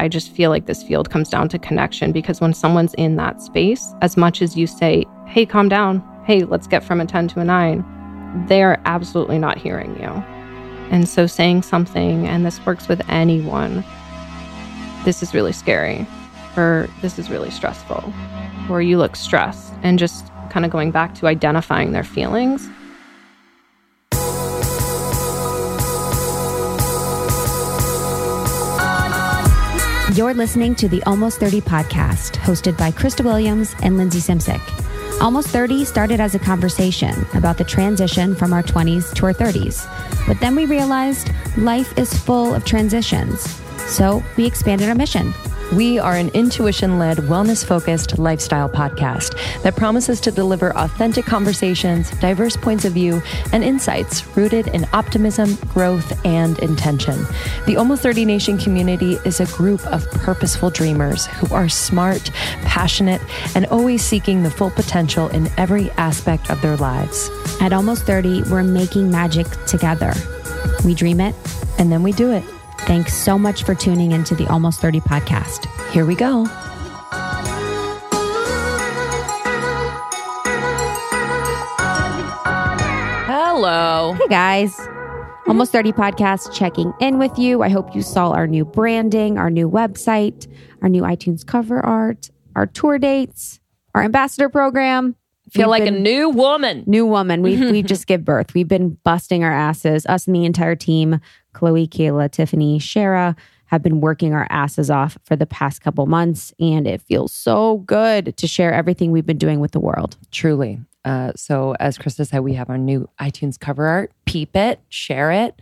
I just feel like this field comes down to connection, because when someone's in that space, as much as you say, hey, calm down, hey, let's get from a 10 to a 9, they are absolutely not hearing you. And so saying something, and this works with anyone, this is really scary, or this is really stressful, or you look stressed, and just kind of going back to identifying their feelings. You're listening to the Almost 30 podcast, hosted by Krista Williams and Lindsay Simsick. Almost 30 started as a conversation about the transition from our 20s to our 30s. But then we realized life is full of transitions. So we expanded our mission. We are an intuition-led, wellness-focused lifestyle podcast that promises to deliver authentic conversations, diverse points of view, and insights rooted in optimism, growth, and intention. The Almost 30 Nation community is a group of purposeful dreamers who are smart, passionate, and always seeking the full potential in every aspect of their lives. At Almost 30, we're making magic together. We dream it, and then we do it. Thanks so much for tuning into the Almost 30 podcast. Here we go. Hello. Hey guys. Almost 30 podcast checking in with you. I hope you saw our new branding, our new website, our new iTunes cover art, our tour dates, our ambassador program. Feel like a new woman. New woman. We've just give birth. We've been busting our asses. Us and the entire team, Chloe, Kayla, Tiffany, Shara, have been working our asses off for the past couple months. And it feels so good to share everything we've been doing with the world. Truly. So as Krista said, we have our new iTunes cover art. Peep it, share it.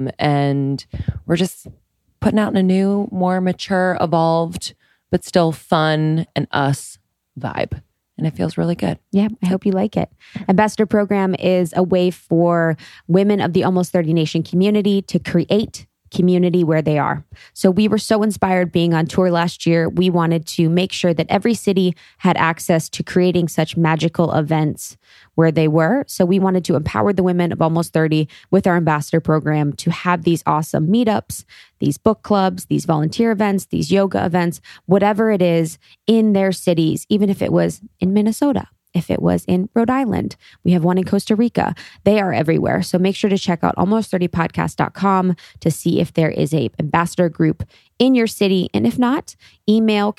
And we're just putting out a new, more mature, evolved, but still fun and us vibe. And it feels really good. Yeah, I hope you like it. Ambassador Program is a way for women of the Almost 30 Nation community to create community where they are. So we were so inspired being on tour last year. We wanted to make sure that every city had access to creating such magical events where they were. So we wanted to empower the women of Almost 30 with our ambassador program to have these awesome meetups, these book clubs, these volunteer events, these yoga events, whatever it is in their cities, even if it was in Minnesota. If it was in Rhode Island, we have one in Costa Rica. They are everywhere. So make sure to check out almost30podcast.com to see if there is a ambassador group in your city. And if not, email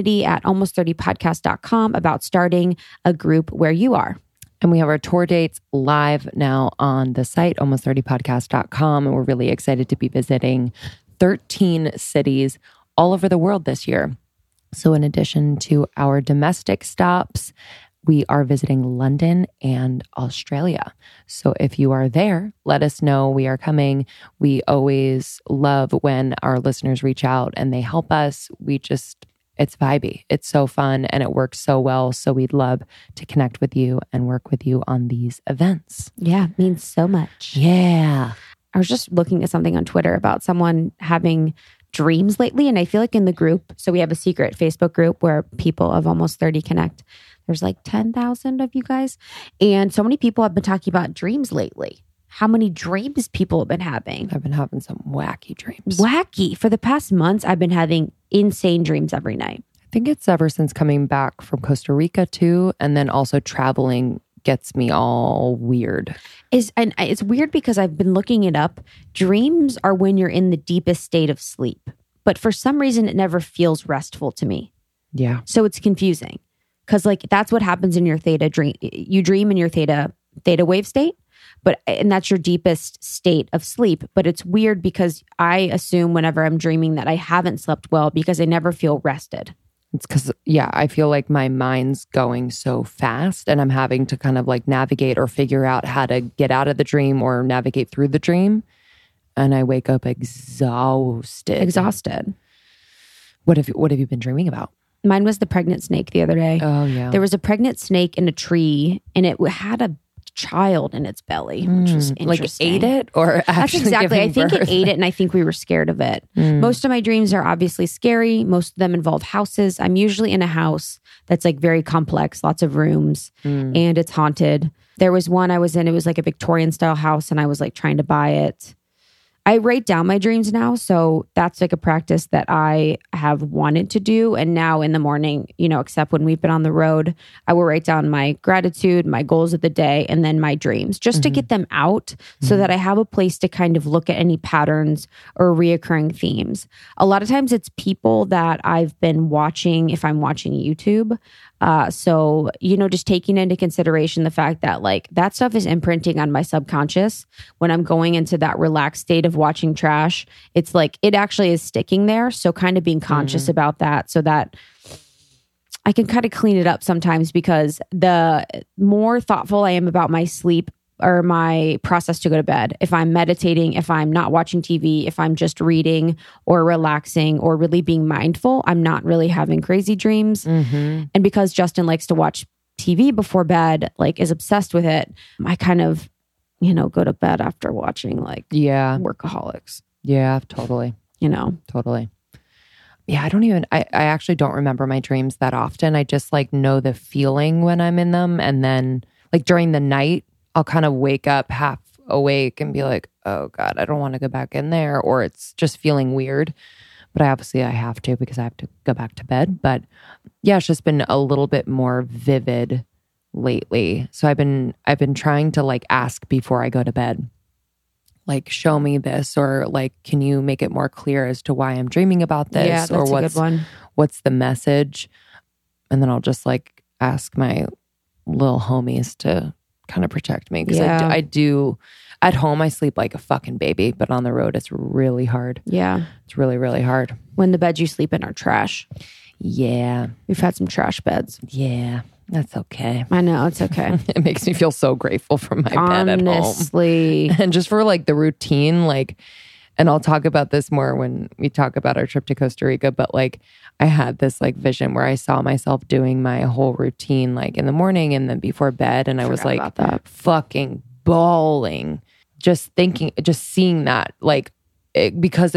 community@almost30podcast.com about starting a group where you are. And we have our tour dates live now on the site, almost30podcast.com. And we're really excited to be visiting 13 cities all over the world this year. So in addition to our domestic stops, we are visiting London and Australia. So if you are there, let us know. We are coming. We always love when our listeners reach out and they help us. It's vibey. It's so fun and it works so well. So we'd love to connect with you and work with you on these events. Yeah, it means so much. Yeah. I was just looking at something on Twitter about someone having dreams lately. And I feel like in the group, so we have a secret Facebook group where people of Almost 30 connect. There's like 10,000 of you guys. And so many people have been talking about dreams lately. How many dreams people have been having. I've been having some wacky dreams. Wacky. For the past months, I've been having insane dreams every night. I think it's ever since coming back from Costa Rica too. And then also traveling gets me all weird. And it's weird because I've been looking it up. Dreams are when you're in the deepest state of sleep. But for some reason, it never feels restful to me. Yeah. So it's confusing. Because like that's what happens in your theta dream. You dream in your theta wave state, and that's your deepest state of sleep. But it's weird because I assume whenever I'm dreaming that I haven't slept well because I never feel rested. It's because, I feel like my mind's going so fast and I'm having to kind of like navigate or figure out how to get out of the dream or navigate through the dream. And I wake up exhausted. What have you been dreaming about? Mine was the pregnant snake the other day. Oh, yeah. There was a pregnant snake in a tree and it had a child in its belly, which was interesting. Like ate it or actually That's exactly. I think birth? It ate it and I think we were scared of it. Most of my dreams are obviously scary. Most of them involve houses. I'm usually in a house that's like very complex, lots of rooms, and it's haunted. There was one I was in, it was like a Victorian style house and I was like trying to buy it. I write down my dreams now. So that's like a practice that I have wanted to do. And now in the morning, except when we've been on the road, I will write down my gratitude, my goals of the day, and then my dreams just to get them out so that I have a place to kind of look at any patterns or reoccurring themes. A lot of times it's people that I've been watching if I'm watching YouTube. So, just taking into consideration the fact that like that stuff is imprinting on my subconscious when I'm going into that relaxed state of watching trash. It's like it actually is sticking there. So kind of being conscious about that so that I can kind of clean it up sometimes, because the more thoughtful I am about my sleep or my process to go to bed, if I'm meditating, if I'm not watching TV, if I'm just reading or relaxing or really being mindful, I'm not really having crazy dreams. And because Justin likes to watch TV before bed, like is obsessed with it, I kind of, go to bed after watching like Workaholics. Yeah, totally. Totally. Yeah, I actually don't remember my dreams that often. I just like know the feeling when I'm in them. And then like during the night, I'll kind of wake up half awake and be like, oh God, I don't want to go back in there. Or it's just feeling weird. But I have to because I have to go back to bed. But yeah, it's just been a little bit more vivid lately. So I've been trying to like ask before I go to bed, like, show me this, or like, can you make it more clear as to why I'm dreaming about this? Yeah, that's or a good one. What's the message? And then I'll just like ask my little homies to kind of protect me, because I do at home I sleep like a fucking baby, but on the road it's really hard. Yeah, it's really, really hard. When the beds you sleep in are trash. Yeah, we've had some trash beds. Yeah, that's okay. I know, it's okay. It makes me feel so grateful for my bed at home. Honestly. And just for like the routine, like, and I'll talk about this more when we talk about our trip to Costa Rica, but like I had this like vision where I saw myself doing my whole routine like in the morning and then before bed, and I was like fucking bawling just seeing that, like because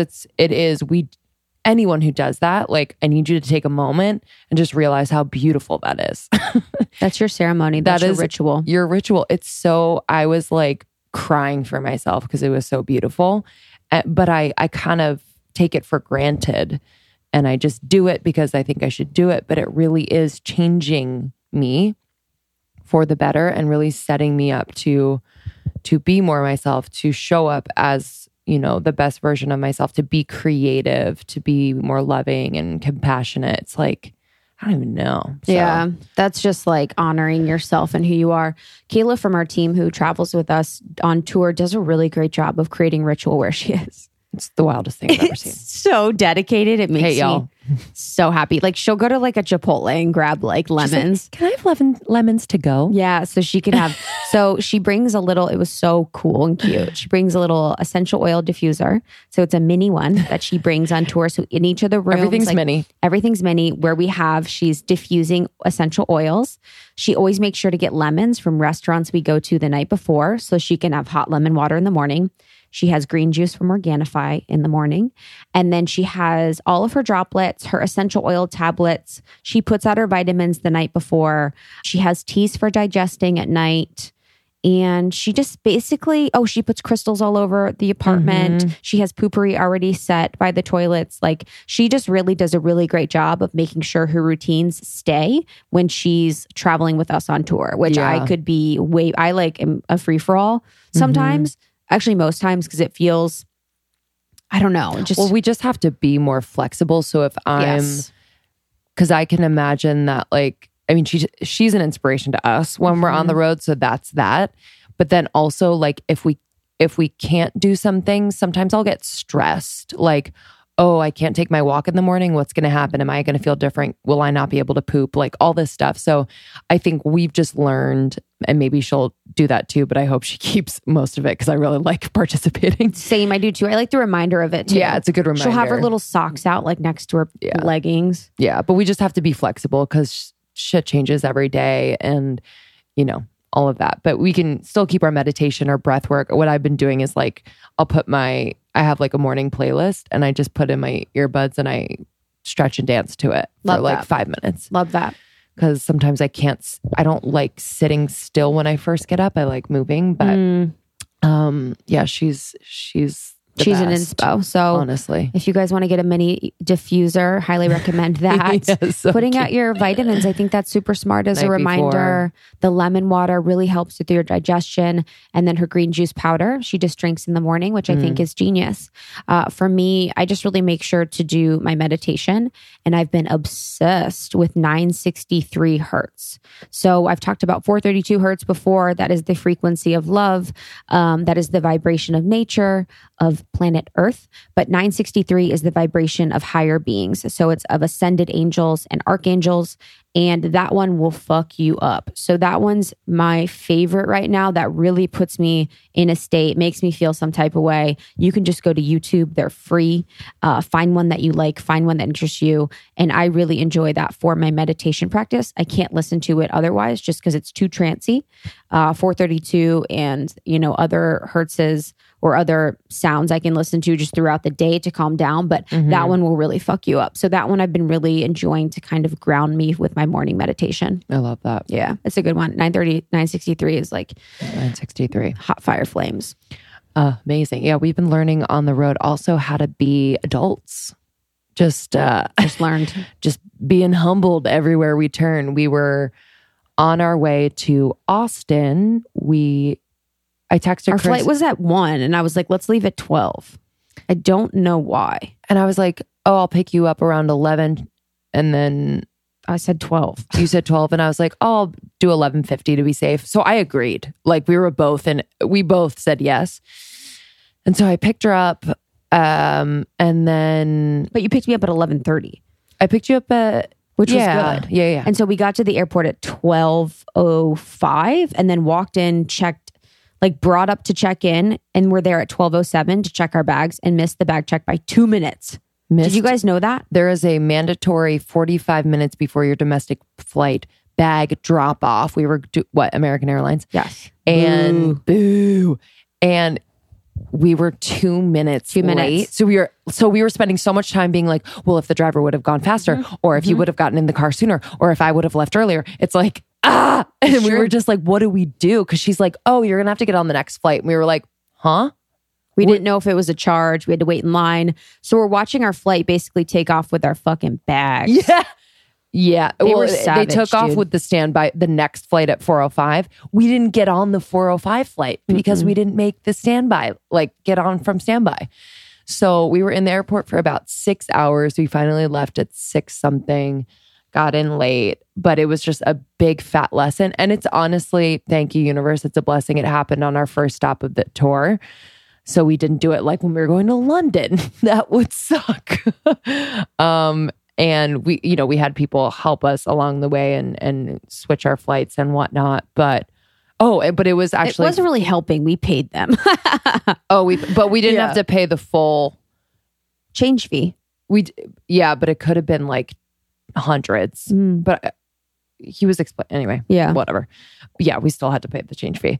anyone who does that, like I need you to take a moment and just realize how beautiful that is. That's your ceremony. That's your ritual. Your ritual. I was like crying for myself because it was so beautiful. But I kind of take it for granted and I just do it because I think I should do it. But it really is changing me for the better and really setting me up to be more myself, to show up as, the best version of myself, to be creative, to be more loving and compassionate. It's like, I don't even know. So. Yeah, that's just like honoring yourself and who you are. Kayla from our team who travels with us on tour does a really great job of creating ritual where she is. It's the wildest thing I've ever seen. So dedicated. It makes me so happy. Like she'll go to like a Chipotle and grab like lemons. Like, can I have lemons to go? Yeah. So she can have, so she brings it was so cool and cute. She brings a little essential oil diffuser. So it's a mini one that she brings on tour. So in each of the rooms, everything's mini where she's diffusing essential oils. She always makes sure to get lemons from restaurants we go to the night before so she can have hot lemon water in the morning. She has green juice from Organifi in the morning. And then she has all of her droplets, her essential oil tablets. She puts out her vitamins the night before. She has teas for digesting at night. And she just basically, she puts crystals all over the apartment. Mm-hmm. She has poopery already set by the toilets. Like she just really does a really great job of making sure her routines stay when she's traveling with us on tour, which I could be I like am a free-for-all sometimes. Mm-hmm. Actually, most times, because it feels, I don't know. We just have to be more flexible. So if because I can imagine that, like, I mean, she's an inspiration to us when we're on the road. So that's that. But then also, like, if we can't do some things, sometimes I'll get stressed. Like, oh, I can't take my walk in the morning. What's going to happen? Am I going to feel different? Will I not be able to poop? Like all this stuff. So I think we've just learned, and maybe she'll do that too, but I hope she keeps most of it because I really like participating. Same, I do too. I like the reminder of it too. Yeah, it's a good reminder. She'll have her little socks out like next to her leggings. Yeah, but we just have to be flexible because shit changes every day and, all of that. But we can still keep our meditation or breath work. What I've been doing is like, I have like a morning playlist and I just put in my earbuds and I stretch and dance to it for like 5 minutes. Love that. Because sometimes I don't like sitting still when I first get up. I like moving, but she's She's an best, inspo. So honestly. if you guys want to get a mini diffuser, highly recommend that. Yes, so Putting out cute. your vitamins, I think that's super smart as a Night reminder. The lemon water really helps with your digestion. And then her green juice powder, she just drinks in the morning, which I think is genius. For me, I just really make sure to do my meditation. And I've been obsessed with 963 hertz. So I've talked about 432 hertz before. That is the frequency of love. That is the vibration of nature, of planet Earth. But 963 is the vibration of higher beings. So it's of ascended angels and archangels. And that one will fuck you up. So that one's my favorite right now. That really puts me in a state, makes me feel some type of way. You can just go to YouTube. They're free. Find one that you like, find one that interests you. And I really enjoy that for my meditation practice. I can't listen to it otherwise just because it's too trancy. 432 and, other hertzes or other sounds I can listen to just throughout the day to calm down. But that one will really fuck you up. So that one I've been really enjoying to kind of ground me with my morning meditation. I love that. Yeah, it's a good one. 963 is like 963. hot fire flames. Amazing. Yeah, we've been learning on the road also how to be adults. Just learned. Just being humbled everywhere we turn. We were on our way to Austin. I texted Our Chris. flight was at 1 and I was like, let's leave at 12. I don't know why. And I was like, oh, I'll pick you up around 11. And then I said 12. you said 12. And I was like, oh, I'll do 11:50 to be safe. So I agreed. Like we both said yes. And so I picked her up. And then But you picked me up at 11:30. I picked you up at... Which was Yeah. good. Yeah. And so we got to the airport at 12:05 and then walked in, brought up to check in, and we're there at 12:07 to check our bags and missed the bag check by 2 minutes. Did you guys know that? There is a mandatory 45 minutes before your domestic flight bag drop off. We were, American Airlines? Yes. And boo. And we were 2 minutes late. So we were spending so much time being like, well, if the driver would have gone faster, or if he would have gotten in the car sooner, or if I would have left earlier, it's like, and we were just like, what do we do? Because she's like, oh, you're gonna have to get on the next flight. And we were like, huh? We didn't know if it was a charge. We had to wait in line. So we're watching our flight basically take off with our fucking bags. Yeah. They were savage, they took off dude. with the standby, the next flight at 4:05. We didn't get on the 4:05 flight because we didn't make the standby, get on from standby. So we were in the airport for about 6 hours. We finally left at 6 something, got in late, but it was just a big fat lesson. And it's honestly, thank you, universe. It's a blessing. It happened on our first stop of the tour. So we didn't do it like when we were going to London. That would suck. And we had people help us along the way and switch our flights and whatnot. But it was actually... It wasn't really helping. We paid them. but we didn't have to pay the full... Change fee. But it could have been like hundreds. But he was anyway. Yeah. Whatever. Yeah, we still had to pay the change fee.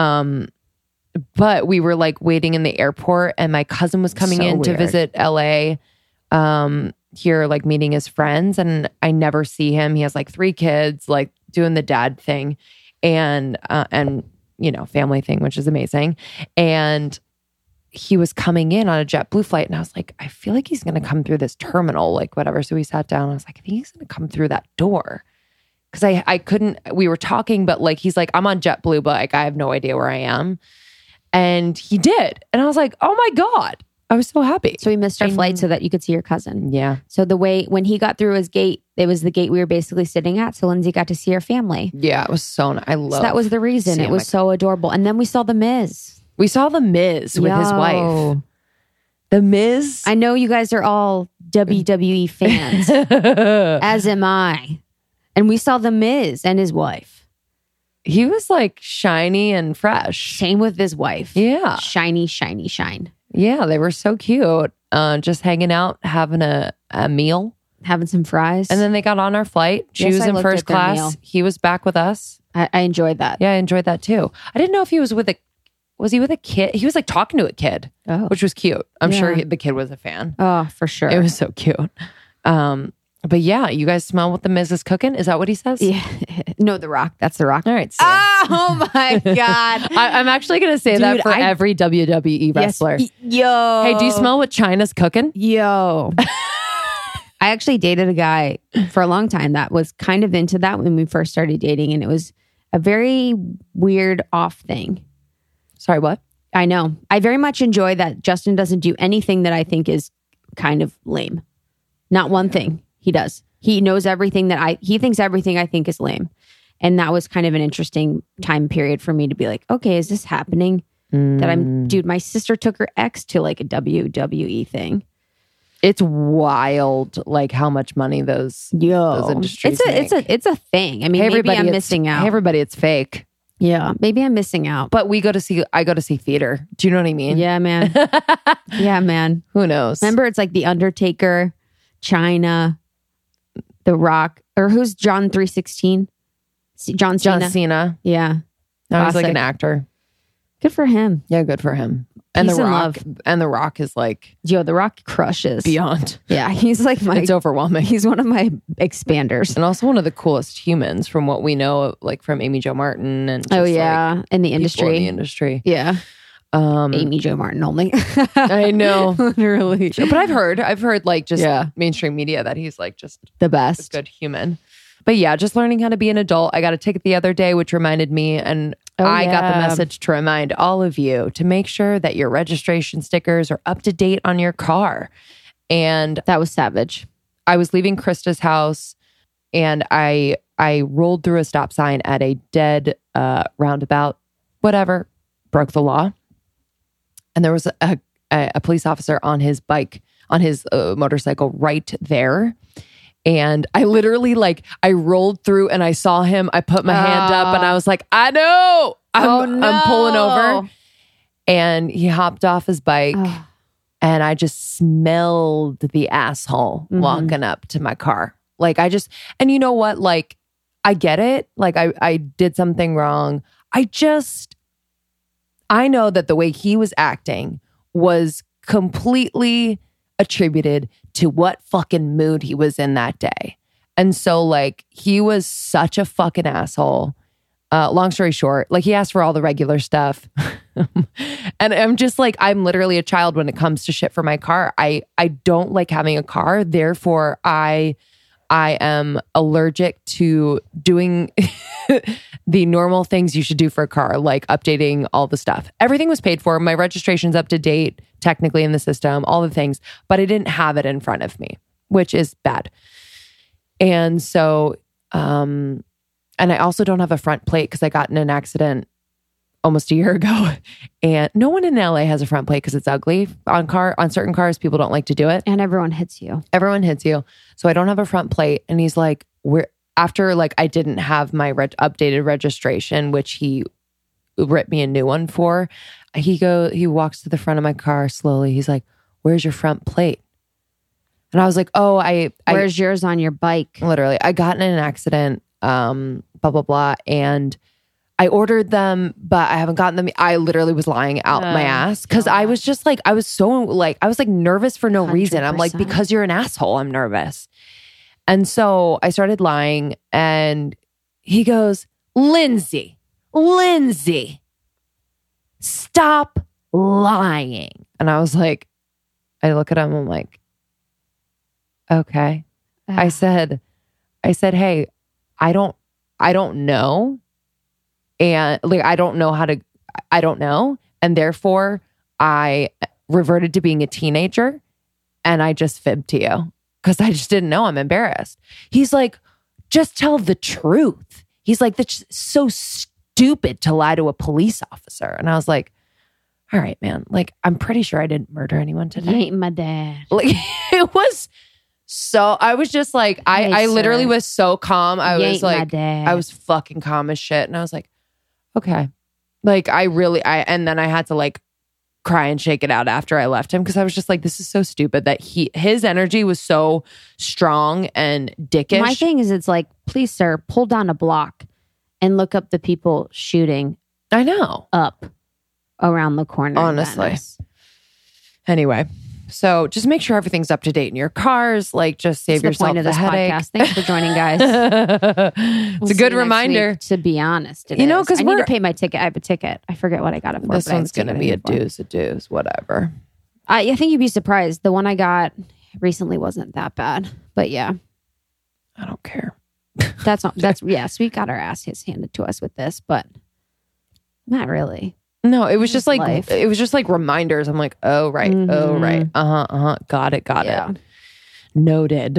But we were waiting in the airport, and my cousin was coming in to visit LA. Here, meeting his friends, and I never see him. He has 3 kids, doing the dad thing, and family thing, which is amazing. And he was coming in on a JetBlue flight, and I was like, I feel like he's going to come through this terminal, whatever. So we sat down. I was like, I think he's going to come through that door. Because I couldn't, we were talking, but he's like, I'm on JetBlue, but I have no idea where I am. And he did. And I was like, oh my God. I was so happy. So we missed our flight so that you could see your cousin. Yeah. So when he got through his gate, it was the gate we were basically sitting at. So Lindsay got to see her family. Yeah, it was so nice. So that was the reason. It was so adorable. And then we saw The Miz. We saw The Miz with his wife. The Miz. I know you guys are all WWE fans, as am I. And we saw The Miz and his wife. He was shiny and fresh. Same with his wife. Yeah. Shiny, shiny, shine. Yeah, they were so cute. Just hanging out, having a meal. Having some fries. And then they got on our flight. She was in first class. He was back with us. I enjoyed that. Yeah, I enjoyed that too. I didn't know if he was with was he with a kid? He was talking to a kid, which was cute. I'm sure the kid was a fan. Oh, for sure. It was so cute. But yeah, you guys smell what the Miz is cooking? Is that what he says? Yeah. No, The Rock. That's The Rock. All right. See ya. Oh my God. I'm actually going to say that Dude, for every WWE wrestler. Yes. Yo. Hey, do you smell what China's cooking? Yo. I actually dated a guy for a long time that was kind of into that when we first started dating. And it was a very weird off thing. Sorry, what? I know. I very much enjoy that Justin doesn't do anything that I think is kind of lame. Not one thing he does. He knows everything he thinks everything I think is lame. And that was kind of an interesting time period for me to be like, okay, is this happening? Dude, my sister took her ex to like a WWE thing. It's wild, like how much money those industries make. It's a thing. I mean, maybe I'm missing out. Hey, everybody, it's fake. Yeah, maybe I'm missing out. But I go to see theater. Do you know what I mean? Yeah, man. Yeah, man. Who knows? Remember, it's like The Undertaker, China, The Rock, or who's John 316? John Cena. Yeah. Now he's like Classic. an actor. Good for him. Yeah, good for him. And Peace The and Rock. love. And The Rock is like Yo, The Rock crushes. beyond. Yeah, he's like It's overwhelming. He's one of my expanders. And also one of the coolest humans from what we know, like from Amy Jo Martin and just, Oh yeah, like, in the people industry. in the industry. Yeah. Amy Jo Martin only. I know. Literally. But I've heard like just mainstream media that he's like just The a best. good human. But yeah, just learning how to be an adult. I got a ticket the other day, which reminded me, and I got the message to remind all of you to make sure that your registration stickers are up to date on your car. And That was savage. I was leaving Krista's house and I rolled through a stop sign at a dead roundabout, whatever, broke the law. And there was a police officer on his bike, on his motorcycle right there. And I literally I rolled through and I saw him. I put my hand up and I was like, I know. I'm pulling over. And he hopped off his bike and I just smelled the asshole walking up to my car. And you know what? I get it. I did something wrong. I know that the way he was acting was completely attributed to what fucking mood he was in that day. And so he was such a fucking asshole. Long story short, he asked for all the regular stuff. And I'm just I'm literally a child when it comes to shit for my car. I don't like having a car. Therefore, I am allergic to doing the normal things you should do for a car, like updating all the stuff. Everything was paid for. My registration's up to date, technically in the system, all the things, but I didn't have it in front of me, which is bad. And so, and I also don't have a front plate because I got in an accident almost a year ago. And no one in LA has a front plate because it's ugly. On certain cars, people don't like to do it. And everyone hits you. Everyone hits you. So I don't have a front plate. And he's like, after I didn't have my updated registration, which he ripped me a new one for. He walks to the front of my car slowly. He's like, where's your front plate? And I was like, oh, where's yours on your bike? Literally, I got in an accident, blah, blah, blah. And I ordered them, but I haven't gotten them. I literally was lying out my ass because I was just I was so nervous for no reason. I'm like, because you're an asshole, I'm nervous. And so I started lying and he goes, Lindsay, stop lying. And I was like, I look at him, I'm like, okay. I said, hey, I don't know. And I don't know. And therefore I reverted to being a teenager and I just fibbed to you because I just didn't know. I'm embarrassed. He's like, just tell the truth. He's like, that's so stupid to lie to a police officer. And I was like, all right, man. I'm pretty sure I didn't murder anyone today. You ain't my dad. It was so, I was just I literally was so calm. I was I was fucking calm as shit. And I was like, okay. And then I had to cry and shake it out after I left him because I was just like, this is so stupid that his energy was so strong and dickish. My thing is, it's please, sir, pull down a block and look up the people shooting. I know. Up around the corner. Honestly. Anyway, So just make sure everything's up to date in your cars. Like, just save That's the yourself point of the this headache. podcast. Thanks for joining, guys. It's a good reminder. To be honest, You know, 'cause I need to we're- pay my ticket. I have a ticket. I forget what I got it for. This but I have one's going to ticket be I a paid for. deuce, whatever. I think you'd be surprised. The one I got recently wasn't that bad, but yeah, I don't care. that's yes. We got our asses handed to us with this, but not really. No, it was just like Life. it was just like reminders. I'm like, oh right, oh right, got it, Yeah. noted.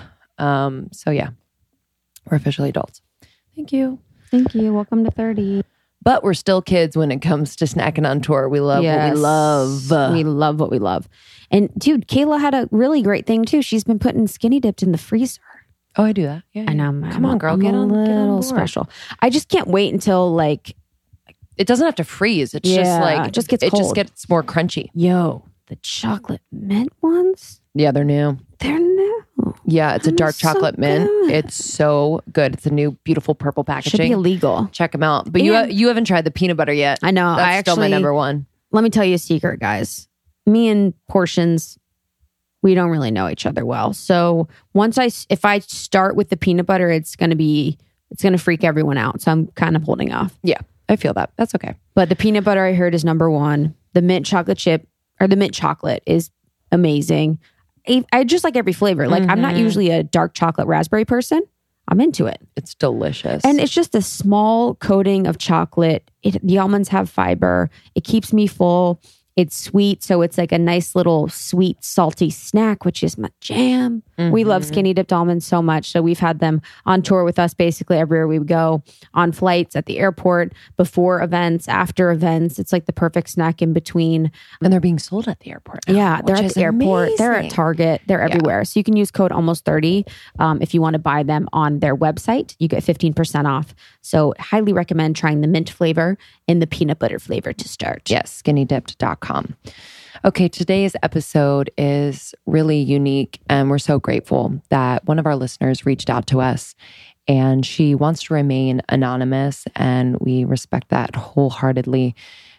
So yeah, we're officially adults. Thank you. Thank you. Welcome to 30. But we're still kids when it comes to snacking on tour. We love what we love. We love what we love. And dude, Kayla had a really great thing too. She's been putting skinny dipped in the freezer. Oh, I do that. Yeah, I know. Come on, girl, I'm get a on little board. special. I just can't wait until like, It doesn't have to freeze. It's just Yeah, like it just gets it just cold. gets more crunchy. yo, the chocolate mint ones. Yeah, they're new. They're new. Yeah, it's a dark so chocolate mint. good. It's so good. It's a new beautiful purple Should be packaging. illegal. Check them out. But And- you haven't tried the peanut butter yet. I know. That's I still my actually, number one. let me tell you a secret, guys. Me and Portions, we don't really know each other well. So if I start with the peanut butter, it's going to freak everyone out. So I'm kind of holding off. Yeah, I feel that. That's okay. But the peanut butter I heard is number one. The mint chocolate chip or the mint chocolate is amazing. I just like every flavor. Like I'm not usually a dark chocolate raspberry person. I'm into it. It's delicious. And it's just a small coating of chocolate. The almonds have fiber. It keeps me full. It's sweet. So it's like a nice little sweet, salty snack, which is my jam. We love skinny dipped almonds so much. So we've had them on tour with us basically everywhere we go, on flights, at the airport, before events, after events. It's like the perfect snack in between. and they're being sold at the airport now, Yeah, they're which at is the airport. They're at amazing. Target. They're everywhere. So you can use code almost30 if you want to buy them on their website. You get 15% off. So highly recommend trying the mint flavor and the peanut butter flavor to start. Yes, skinnydipped.com. Okay, today's episode is really unique, and we're so grateful that one of our listeners reached out to us, and she wants to remain anonymous, and we respect that wholeheartedly.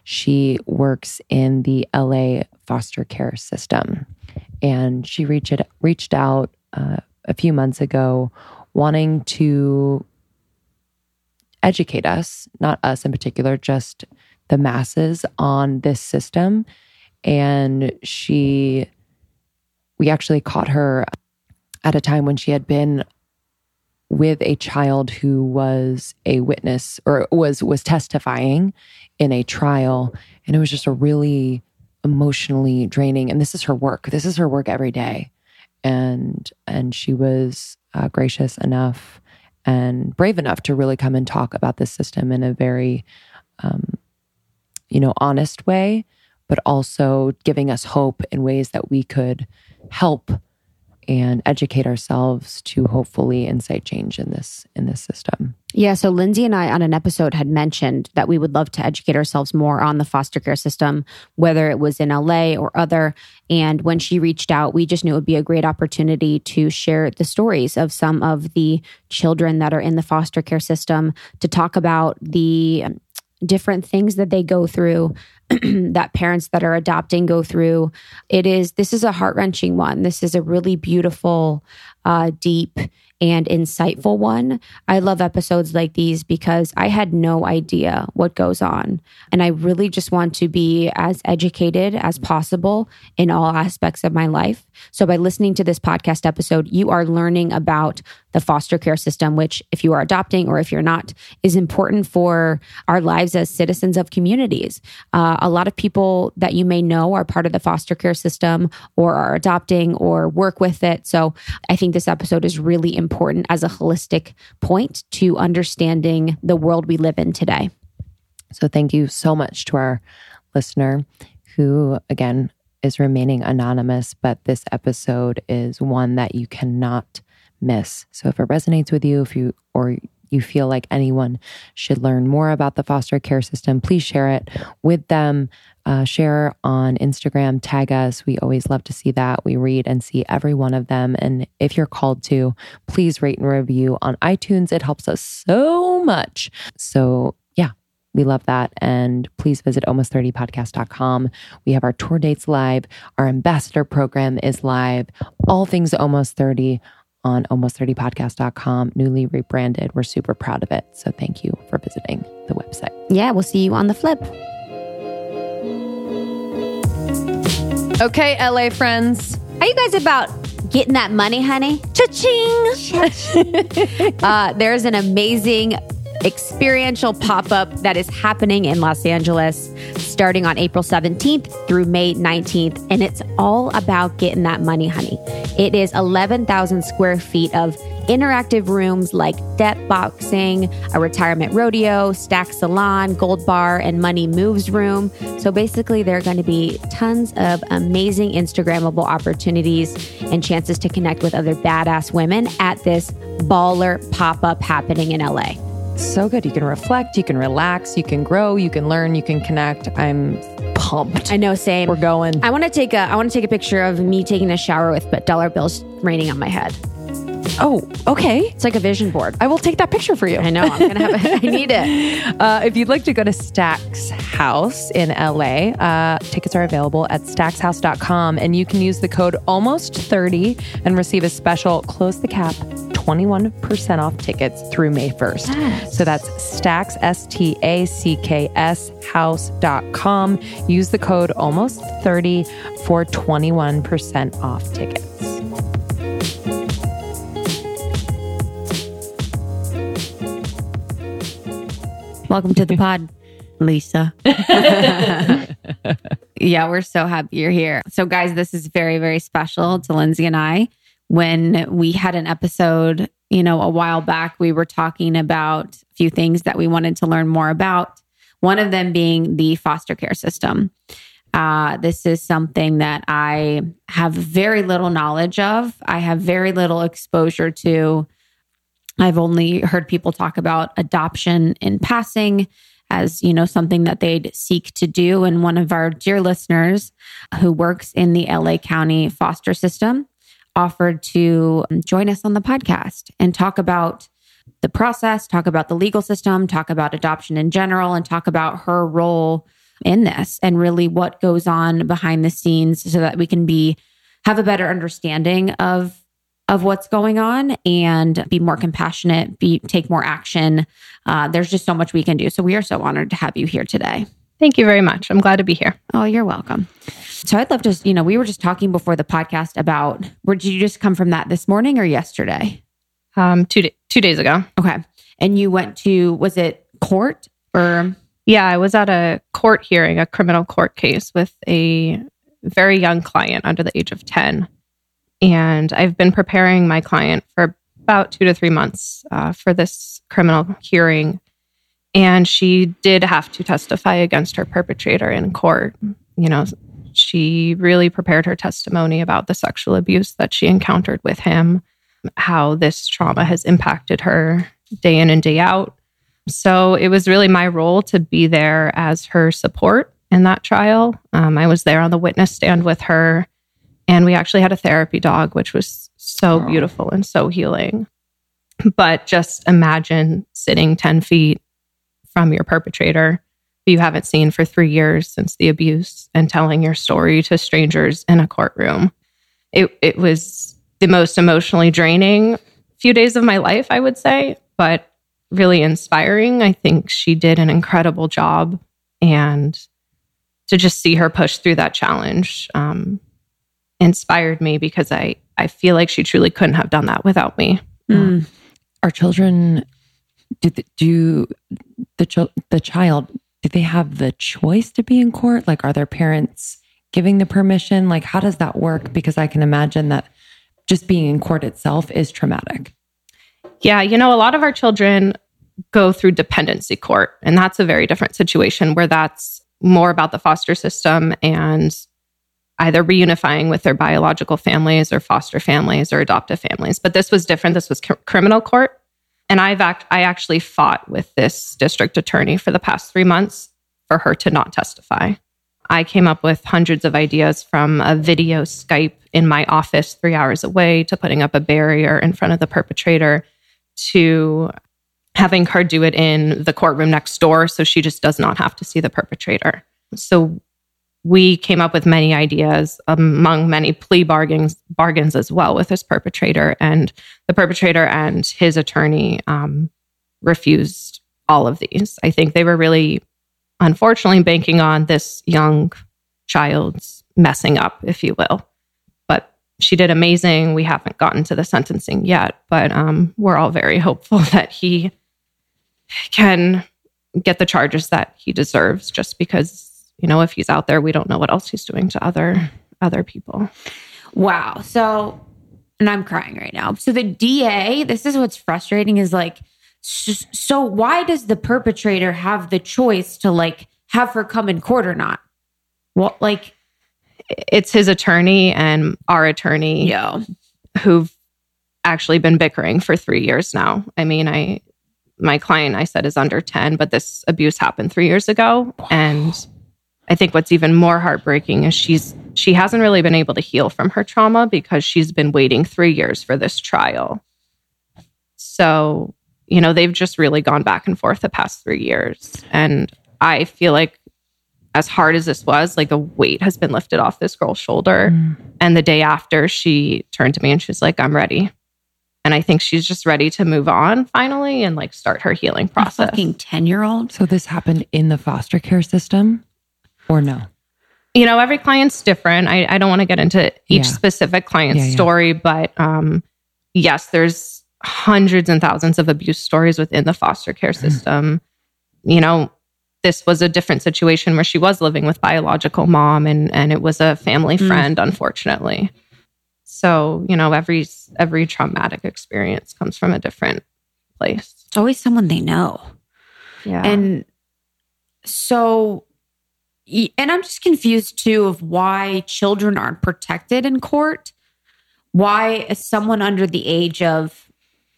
She works in the LA foster care system, and she reached out a few months ago wanting to educate us, not us in particular, just the masses on this system. And we actually caught her at a time when she had been with a child who was a witness or was testifying in a trial. And it was just a really emotionally draining, and this is her work. This is her work every day. And she was gracious enough and brave enough to really come and talk about this system in a very, honest way, but also giving us hope in ways that we could help and educate ourselves to hopefully incite change in this system. Yeah, so Lindsay and I on an episode had mentioned that we would love to educate ourselves more on the foster care system, whether it was in LA or other. And when she reached out, we just knew it would be a great opportunity to share the stories of some of the children that are in the foster care system, to talk about the different things that they go through, that parents that are adopting go through. This is a heart-wrenching one. This is a really beautiful, deep, and insightful one. I love episodes like these because I had no idea what goes on. And I really just want to be as educated as possible in all aspects of my life. So by listening to this podcast episode, you are learning about the foster care system, which if you are adopting or if you're not, is important for our lives as citizens of communities. A lot of people that you may know are part of the foster care system or are adopting or work with it. So I think this episode is really important as a holistic point to understanding the world we live in today. So thank you so much to our listener who, again, is remaining anonymous, but this episode is one that you cannot miss. So if it resonates with you, you feel like anyone should learn more about the foster care system, please share it with them. Share on Instagram, tag us. We always love to see that. We read and see every one of them. And if you're called to, please rate and review on iTunes. It helps us so much. So yeah, We love that. And please visit almost30podcast.com. We have our tour dates live. Our ambassador program is live. All things Almost 30 on almost30podcast.com, newly rebranded. We're super proud of it. So thank you for visiting the website. Yeah, we'll see you on the flip. Okay, LA friends. Are you guys about getting that money, honey? Cha-ching! There's an amazing experiential pop-up that is happening in Los Angeles starting on April 17th through May 19th. And it's all about getting that money, honey. It is 11,000 square feet of interactive rooms like debt boxing, a retirement rodeo, Stack Salon, Gold Bar, and Money Moves room. So basically, there are going to be tons of amazing Instagrammable opportunities and chances to connect with other badass women at this baller pop-up happening in LA. So good. You can reflect, you can relax, you can grow, you can learn, you can connect. I'm pumped. I know, same. We're going. I want to take a picture of me taking a shower with dollar bills raining on my head. Oh, okay. It's like a vision board. I will take that picture for you. I know. I'm gonna have I need it. If you'd like to go to Stack's house in LA, tickets are available at stackshouse.com, and you can use the code ALMOST30 and receive a special Close the Cap 21% off tickets through May 1st. Yes. So that's Stacks, STACKS house.com. Use the code ALMOST30 for 21% off tickets. Welcome to the pod, Lisa. Yeah, we're so happy you're here. So guys, this is very, very special to Lindsay and I. When we had an episode, a while back, we were talking about a few things that we wanted to learn more about. One of them being the foster care system. This is something that I have very little knowledge of. I have very little exposure to. I've only heard people talk about adoption in passing as, something that they'd seek to do. And one of our dear listeners who works in the LA County foster system offered to join us on the podcast and talk about the process, talk about the legal system, talk about adoption in general, and talk about her role in this and really what goes on behind the scenes so that we can have a better understanding of what's going on and be more compassionate, take more action. There's just so much we can do. So we are so honored to have you here today. Thank you very much. I'm glad to be here. Oh, you're welcome. So I'd love to, we were just talking before the podcast about, did you just come from that this morning or yesterday? 2 days ago. Okay. And you went to, was it court or? Yeah, I was at a court hearing, a criminal court case with a very young client under the age of 10. And I've been preparing my client for about 2 to 3 months for this criminal hearing. And she did have to testify against her perpetrator in court. She really prepared her testimony about the sexual abuse that she encountered with him, how this trauma has impacted her day in and day out. So it was really my role to be there as her support in that trial. I was there on the witness stand with her. And we actually had a therapy dog, which was so beautiful and so healing. But just imagine sitting 10 feet from your perpetrator who you haven't seen for 3 years since the abuse and telling your story to strangers in a courtroom. It was the most emotionally draining few days of my life, I would say, but really inspiring. I think she did an incredible job. And to just see her push through that challenge, inspired me because I feel like she truly couldn't have done that without me. Our children, the child, do they have the choice to be in court? Like, are their parents giving the permission? Like, how does that work? Because I can imagine that just being in court itself is traumatic. Yeah, a lot of our children go through dependency court, and that's a very different situation where that's more about the foster system and either reunifying with their biological families or foster families or adoptive families. But this was different. This was criminal court. And I actually fought with this district attorney for the past 3 months for her to not testify. I came up with hundreds of ideas, from a video Skype in my office 3 hours away to putting up a barrier in front of the perpetrator to having her do it in the courtroom next door so she just does not have to see the perpetrator. So we came up with many ideas, among many plea bargains as well with this perpetrator. And the perpetrator and his attorney refused all of these. I think they were really, unfortunately, banking on this young child's messing up, if you will. But she did amazing. We haven't gotten to the sentencing yet, but we're all very hopeful that he can get the charges that he deserves, just because, if he's out there, we don't know what else he's doing to other people. Wow. So, and I'm crying right now. So the DA, this is what's frustrating, is like, so why does the perpetrator have the choice to like have her come in court or not? Well, like, it's his attorney and our attorney who've actually been bickering for 3 years now. I mean, my client, I said, is under 10, but this abuse happened 3 years ago. Wow. And I think what's even more heartbreaking is she hasn't really been able to heal from her trauma because she's been waiting 3 years for this trial. So, they've just really gone back and forth the past 3 years. And I feel like, as hard as this was, like, the weight has been lifted off this girl's shoulder. And the day after, she turned to me and she's like, I'm ready. And I think she's just ready to move on finally and like start her healing process. A fucking 10-year-old. So this happened in the foster care system or no? Every client's different. I don't want to get into each specific client's story, but yes, there's hundreds and thousands of abuse stories within the foster care system. This was a different situation where she was living with biological mom and it was a family friend, unfortunately. So, every traumatic experience comes from a different place. It's always someone they know. Yeah. And so, and I'm just confused too of why children aren't protected in court. Why someone under the age of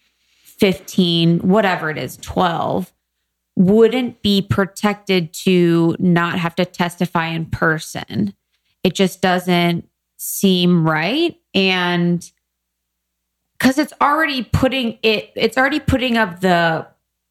15, whatever it is, 12, wouldn't be protected to not have to testify in person. It just doesn't seem right. And because it's already putting up the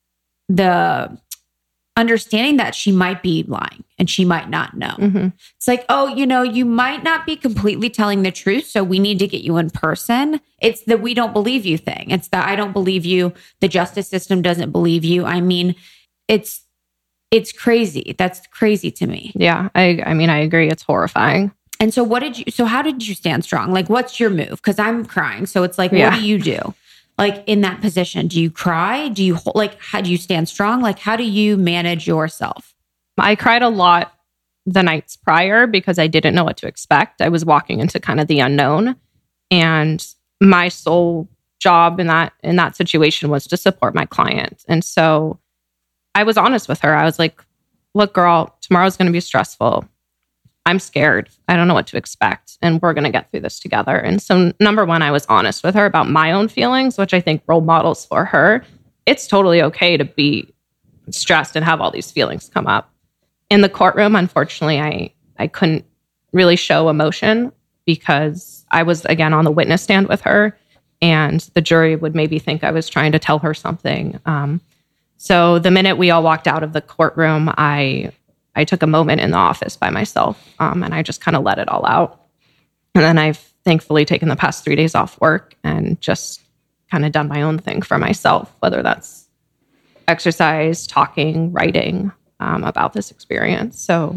understanding that she might be lying and she might not know. Mm-hmm. It's like, oh, you might not be completely telling the truth, so we need to get you in person. It's the we don't believe you thing. It's the I don't believe you. The justice system doesn't believe you. I mean, it's crazy. That's crazy to me. Yeah, I agree. It's horrifying. And so how did you stand strong? Like, what's your move? Because I'm crying. So it's like, what do you do? Like, in that position, do you cry? Do you how do you stand strong? Like, how do you manage yourself? I cried a lot the nights prior because I didn't know what to expect. I was walking into kind of the unknown, and my sole job in that situation was to support my client. And so I was honest with her. I was like, look, girl, tomorrow's going to be stressful. I'm scared. I don't know what to expect. And we're going to get through this together. And so, number one, I was honest with her about my own feelings, which I think role models for her. It's totally okay to be stressed and have all these feelings come up. In the courtroom, unfortunately, I couldn't really show emotion because I was, again, on the witness stand with her. And the jury would maybe think I was trying to tell her something. So the minute we all walked out of the courtroom, I took a moment in the office by myself, and I just kind of let it all out. And then I've thankfully taken the past 3 days off work and just kind of done my own thing for myself, whether that's exercise, talking, writing about this experience. So,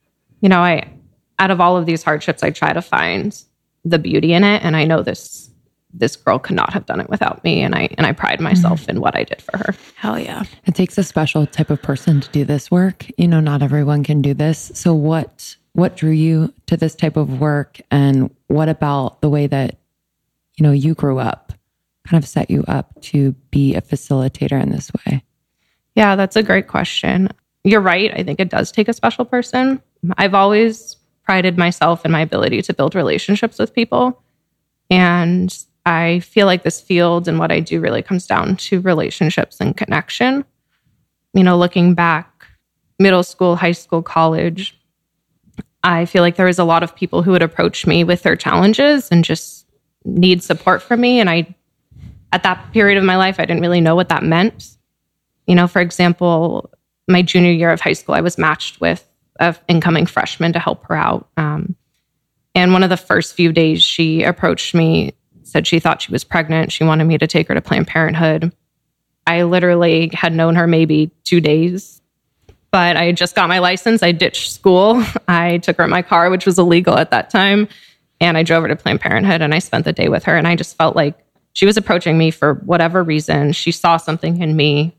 out of all of these hardships, I try to find the beauty in it. And I know this girl could not have done it without me. And I pride myself in what I did for her. Hell yeah. It takes a special type of person to do this work. Not everyone can do this. So what drew you to this type of work? And what about the way that, you grew up kind of set you up to be a facilitator in this way? Yeah, that's a great question. You're right. I think it does take a special person. I've always prided myself in my ability to build relationships with people. And I feel like this field and what I do really comes down to relationships and connection. Looking back, middle school, high school, college, I feel like there was a lot of people who would approach me with their challenges and just need support from me. And at that period of my life, I didn't really know what that meant. For example, my junior year of high school, I was matched with an incoming freshman to help her out. And one of the first few days she approached me, said she thought she was pregnant. She wanted me to take her to Planned Parenthood. I literally had known her maybe 2 days, but I had just got my license. I ditched school. I took her in my car, which was illegal at that time. And I drove her to Planned Parenthood and I spent the day with her. And I just felt like she was approaching me for whatever reason. She saw something in me.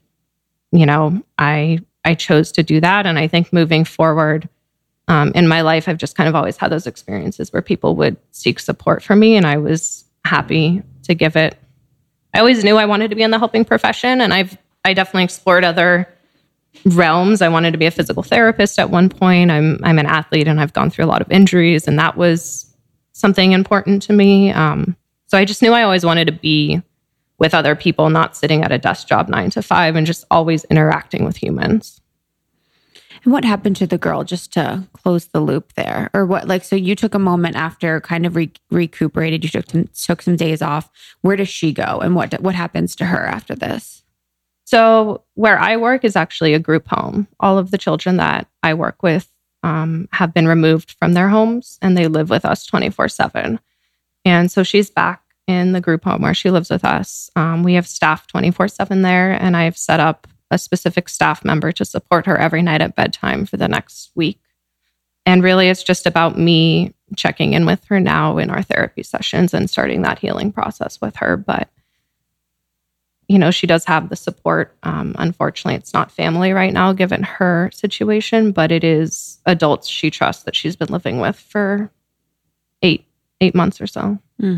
I chose to do that. And I think moving forward in my life, I've just kind of always had those experiences where people would seek support from me. And I was happy to give it. I always knew I wanted to be in the helping profession. And I definitely explored other realms. I wanted to be a physical therapist at one point. I'm an athlete and I've gone through a lot of injuries. And that was something important to me. So I just knew I always wanted to be with other people, not sitting at a desk job 9 to 5 and just always interacting with humans. And what happened to the girl, just to close the loop there? Or what, so you took a moment after, kind of recuperated, you took some days off. Where does she go? And what happens to her after this? So where I work is actually a group home. All of the children that I work with have been removed from their homes and they live with us 24/7. And so she's back in the group home where she lives with us. We have staff 24/7 there, and I've set up a specific staff member to support her every night at bedtime for the next week. And really, it's just about me checking in with her now in our therapy sessions and starting that healing process with her. But, she does have the support. Unfortunately, it's not family right now, given her situation, but it is adults she trusts that she's been living with for eight months or so. Mm.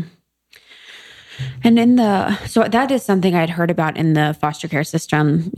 And so that is something I'd heard about in the foster care system,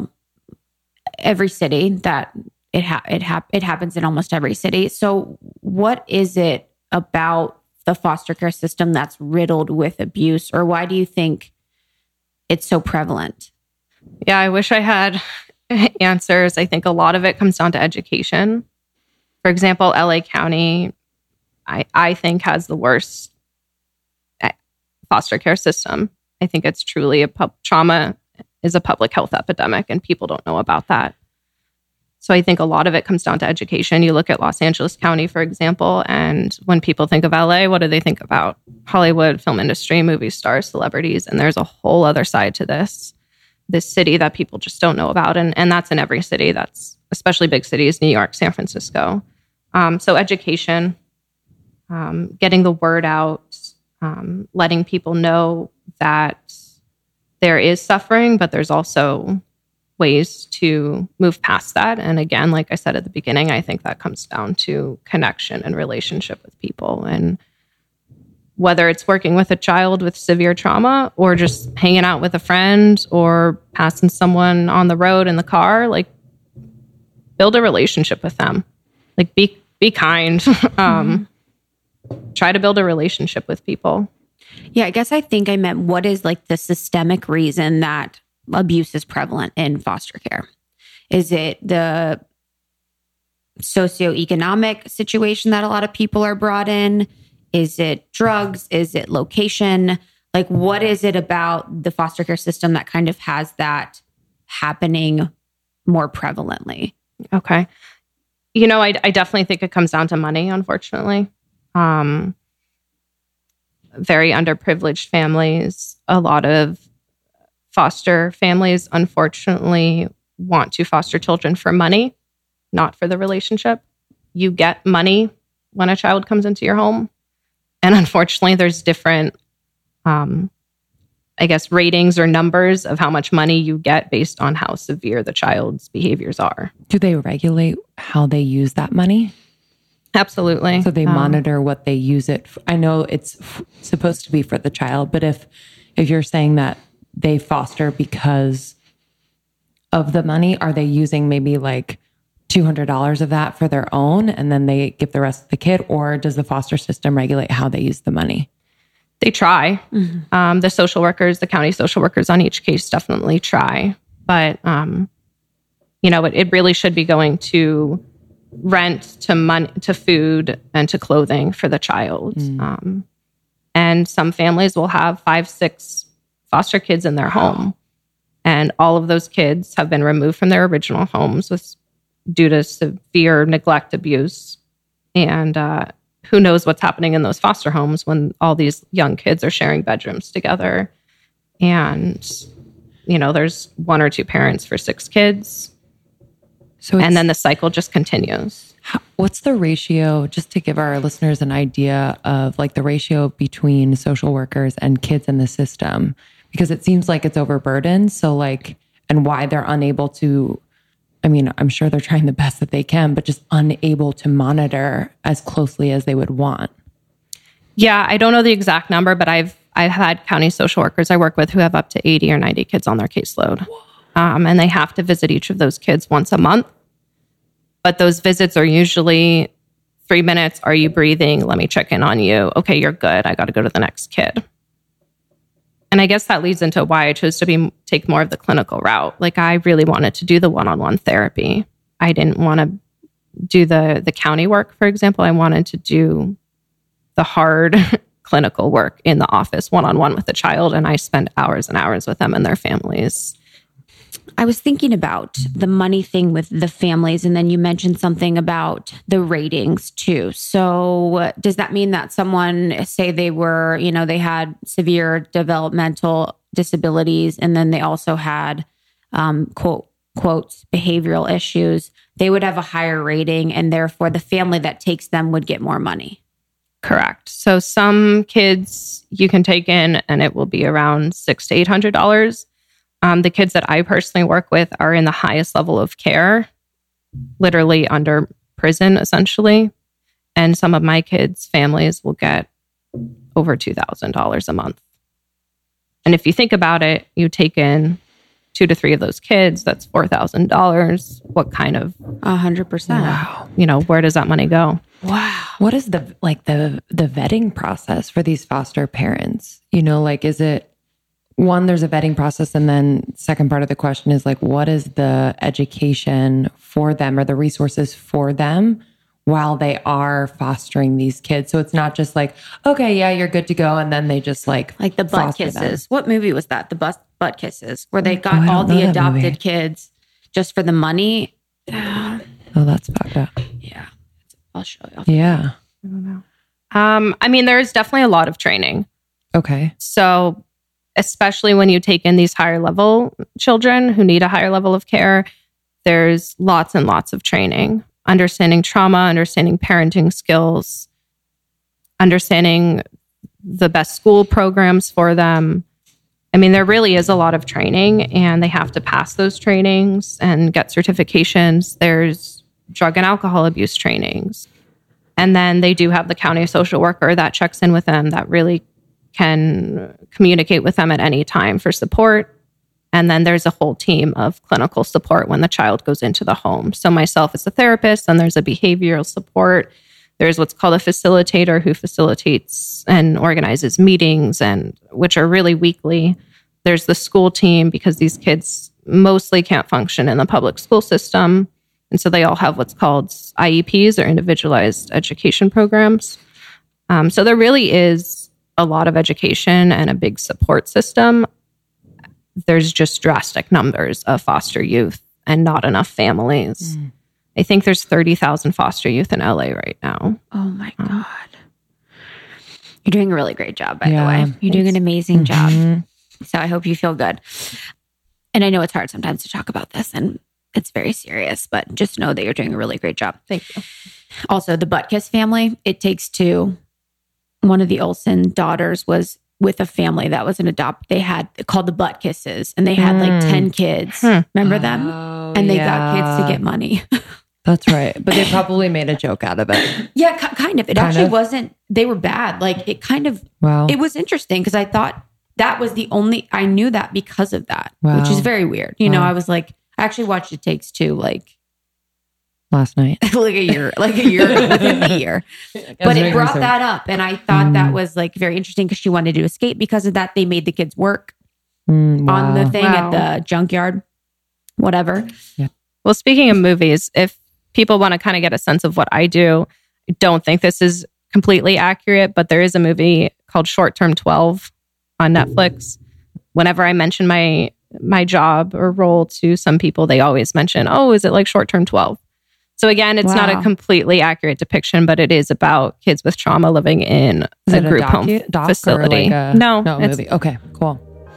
every city that it happens in almost every city. So what is it about the foster care system that's riddled with abuse, or why do you think it's so prevalent? Yeah, I wish I had answers. I think a lot of it comes down to education. For example, LA County, I think has the worst foster care system. I think it's truly trauma is a public health epidemic and people don't know about that. So I think a lot of it comes down to education. You look at Los Angeles County, for example, and when people think of LA, what do they think about? Hollywood, film industry, movie stars, celebrities. And there's a whole other side to this city that people just don't know about. And that's in every city. That's especially big cities, New York, San Francisco. So education, getting the word out, letting people know that there is suffering, but there's also ways to move past that. And again, like I said at the beginning, I think that comes down to connection and relationship with people. And whether it's working with a child with severe trauma or just hanging out with a friend or passing someone on the road in the car, build a relationship with them. Be kind. Try to build a relationship with people. Yeah, I guess I think I meant, what is the systemic reason that abuse is prevalent in foster care? Is it the socioeconomic situation that a lot of people are brought in? Is it drugs? Is it location? What is it about the foster care system that kind of has that happening more prevalently? Okay. I definitely think it comes down to money, unfortunately. Very underprivileged families, a lot of foster families, unfortunately, want to foster children for money, not for the relationship. You get money when a child comes into your home. And unfortunately, there's different, ratings or numbers of how much money you get based on how severe the child's behaviors are. Do they regulate how they use that money? Absolutely. So they monitor what they use it for. I know it's supposed to be for the child, but if you're saying that they foster because of the money, are they using maybe $200 of that for their own and then they give the rest to the kid? Or does the foster system regulate how they use the money? They try. Mm-hmm. The social workers, the county social workers on each case definitely try. But, it really should be going to rent, to money, to food, and to clothing for the child. And some families will have 5, 6 foster kids in their home. And all of those kids have been removed from their original homes due to severe neglect, abuse. And who knows what's happening in those foster homes when all these young kids are sharing bedrooms together. And, there's 1 or 2 parents for 6 kids. And then the cycle just continues. What's the ratio, just to give our listeners an idea of like the ratio between social workers and kids in the system? Because it seems like it's overburdened. So like, and why they're unable to, I'm sure they're trying the best that they can, but just unable to monitor as closely as they would want. Yeah, I don't know the exact number, but I've had county social workers I work with who have up to 80 or 90 kids on their caseload. And they have to visit each of those kids once a month. But those visits are usually 3 minutes. Are you breathing? Let me check in on you. Okay, you're good. I got to go to the next kid. And I guess that leads into why I chose to take more of the clinical route. Like I really wanted to do the one-on-one therapy. I didn't want to do the county work, for example. I wanted to do the hard clinical work in the office, one-on-one with the child. And I spend hours and hours with them and their families. I was thinking about the money thing with the families, and then you mentioned something about the ratings too. So does that mean that someone, say they were, they had severe developmental disabilities, and then they also had, quotes, behavioral issues, they would have a higher rating, and therefore the family that takes them would get more money? Correct. So some kids you can take in and it will be around $600 to $800. The kids that I personally work with are in the highest level of care, literally under prison, essentially. And some of my kids' families will get over $2,000 a month. And if you think about it, you take in 2 to 3 of those kids, that's $4,000. What kind of 100%? Wow. Where does that money go? Wow. What is the vetting process for these foster parents? Is it, one, there's a vetting process, and then second part of the question is like, what is the education for them or the resources for them while they are fostering these kids? So it's not just like, okay, yeah, you're good to go, and then they just like the butt kisses. Them. What movie was that? The butt kisses, where they got all the adopted kids just for the money. Oh, that's fucked up. Yeah, I'll show you. Yeah, I don't know. There's definitely a lot of training. Okay, so. Especially when you take in these higher level children who need a higher level of care, there's lots and lots of training, understanding trauma, understanding parenting skills, understanding the best school programs for them. There really is a lot of training, and they have to pass those trainings and get certifications. There's drug and alcohol abuse trainings. And then they do have the county social worker that checks in with them, that really can communicate with them at any time for support. And then there's a whole team of clinical support when the child goes into the home. So myself as a therapist, and there's a behavioral support. There's what's called a facilitator who facilitates and organizes meetings, and which are really weekly. There's the school team, because these kids mostly can't function in the public school system. And so they all have what's called IEPs, or individualized education programs. So there really is a lot of education and a big support system. There's just drastic numbers of foster youth and not enough families. I think there's 30,000 foster youth in LA right now. Oh my God. You're doing a really great job, by the way. You're doing an amazing job. So I hope you feel good. And I know it's hard sometimes to talk about this, and it's very serious, but just know that you're doing a really great job. Thank you. Also, the Butkus family, it takes two. One of the Olsen daughters was with a family that was they had called the Butkusses, and they had like 10 kids. Remember them? And they got kids to get money. That's right. But they probably made a joke out of it. Yeah, kind of. It actually wasn't, they were bad. Like it kind of, it was interesting because I thought that was I knew that because of that, which is very weird. I was like, I actually watched It Takes Two, like, last night. like a year within a year. But it brought that up. And I thought that was like very interesting because she wanted to escape because of that. They made the kids work on the thing at the junkyard, whatever. Yeah. Well, speaking of movies, if people want to kind of get a sense of what I do, I don't think this is completely accurate, but there is a movie called Short Term 12 on Netflix. Whenever I mention my my job or role to some people, they always mention, oh, is it like short-term 12? So again, it's not a completely accurate depiction, but it is about kids with trauma living in a group home facility. Like no, movie. Okay, cool.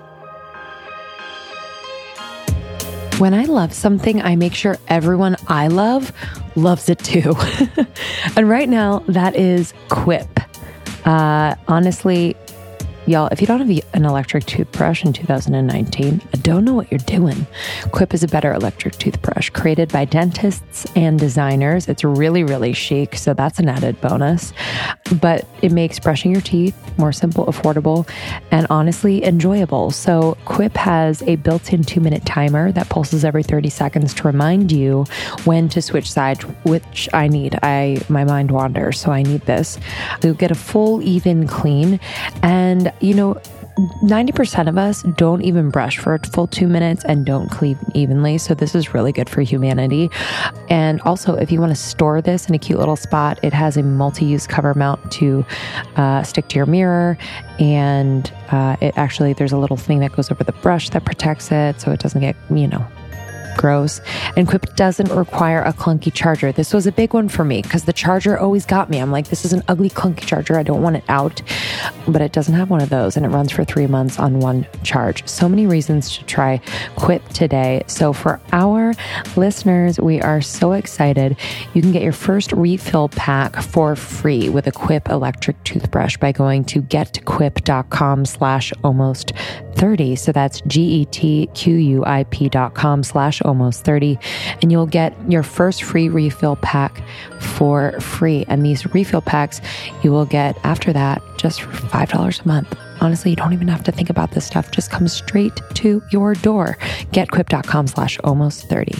When I love something, I make sure everyone I love loves it too. And right now, that is Quip. Honestly, y'all, if you don't have an electric toothbrush in 2019, I don't know what you're doing. Quip is a better electric toothbrush created by dentists and designers. It's really, really chic, so that's an added bonus. But it makes brushing your teeth more simple, affordable, and honestly enjoyable. So Quip has a built-in 2-minute timer that pulses every 30 seconds to remind you when to switch sides, which I need. My mind wanders, so I need this. You'll get a full, even clean, and 90% of us don't even brush for a full 2 minutes and don't clean evenly. So this is really good for humanity. And also, if you want to store this in a cute little spot, it has a multi-use cover mount to stick to your mirror. And there's a little thing that goes over the brush that protects it so it doesn't get, gross. And Quip doesn't require a clunky charger. This was a big one for me because the charger always got me. I'm like, this is an ugly clunky charger. I don't want it out, but it doesn't have one of those, and it runs for 3 months on one charge. So many reasons to try Quip today. So for our listeners, we are so excited. You can get your first refill pack for free with a Quip electric toothbrush by going to getquip.com/almost30. So that's GETQUIP.com/almost30, and you'll get your first free refill pack for free. And these refill packs you will get after that just for $5 a month. Honestly, you don't even have to think about this stuff. Just comes straight to your door. Getquip.com/almost30.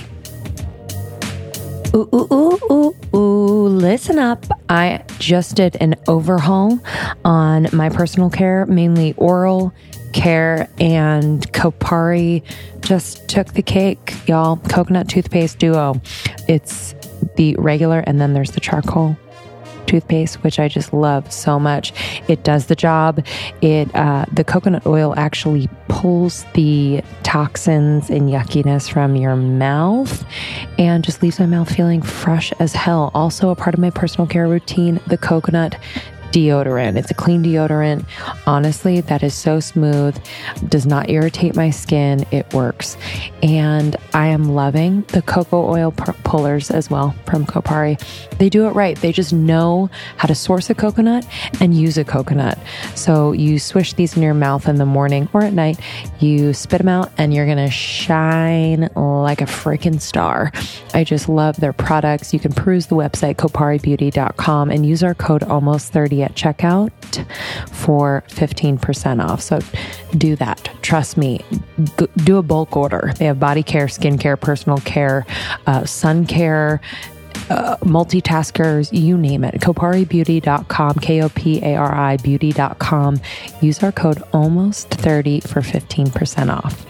Ooh, listen up. I just did an overhaul on my personal care, mainly oral care, and Kopari just took the cake, y'all. Coconut toothpaste duo. It's the regular, and then there's the charcoal toothpaste, which I just love so much. It does the job. The coconut oil actually pulls the toxins and yuckiness from your mouth and just leaves my mouth feeling fresh as hell. Also a part of my personal care routine, the coconut deodorant. It's a clean deodorant. Honestly, that is so smooth. Does not irritate my skin. It works. And I am loving the cocoa oil pullers as well from Kopari. They do it right. They just know how to source a coconut and use a coconut. So you swish these in your mouth in the morning or at night, you spit them out, and you're going to shine like a freaking star. I just love their products. You can peruse the website koparibeauty.com and use our code almost30 at checkout for 15% off. So do that. Trust me. Do a bulk order. They have body care, skin care, personal care, sun care, multitaskers, you name it. koparibeauty.com, Kopari beauty.com. Use our code almost30 for 15% off.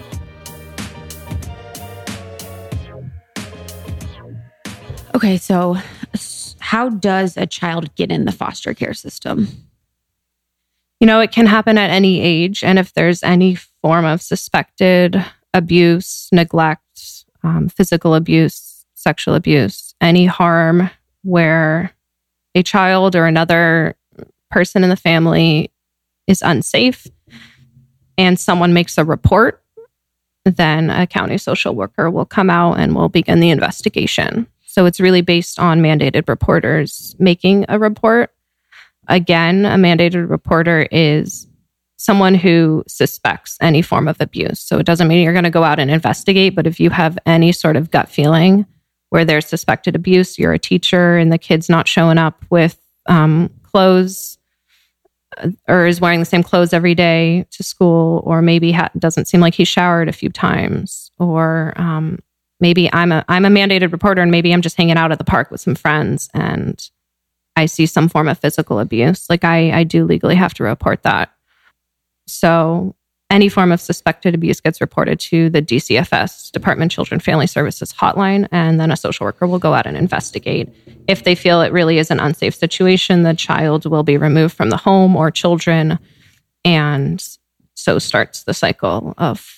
Okay, so how does a child get in the foster care system? It can happen at any age. And if there's any form of suspected abuse, neglect, physical abuse, sexual abuse, any harm where a child or another person in the family is unsafe and someone makes a report, then a county social worker will come out and will begin the investigation. So it's really based on mandated reporters making a report. Again, a mandated reporter is someone who suspects any form of abuse. So it doesn't mean you're going to go out and investigate, but if you have any sort of gut feeling where there's suspected abuse, you're a teacher and the kid's not showing up with clothes or is wearing the same clothes every day to school, or maybe doesn't seem like he showered a few times, or maybe I'm a mandated reporter and maybe I'm just hanging out at the park with some friends and I see some form of physical abuse. Like I do legally have to report that. So any form of suspected abuse gets reported to the DCFS, Department of Children and Family Services hotline, and then a social worker will go out and investigate. If they feel it really is an unsafe situation, the child will be removed from the home or children, and so starts the cycle of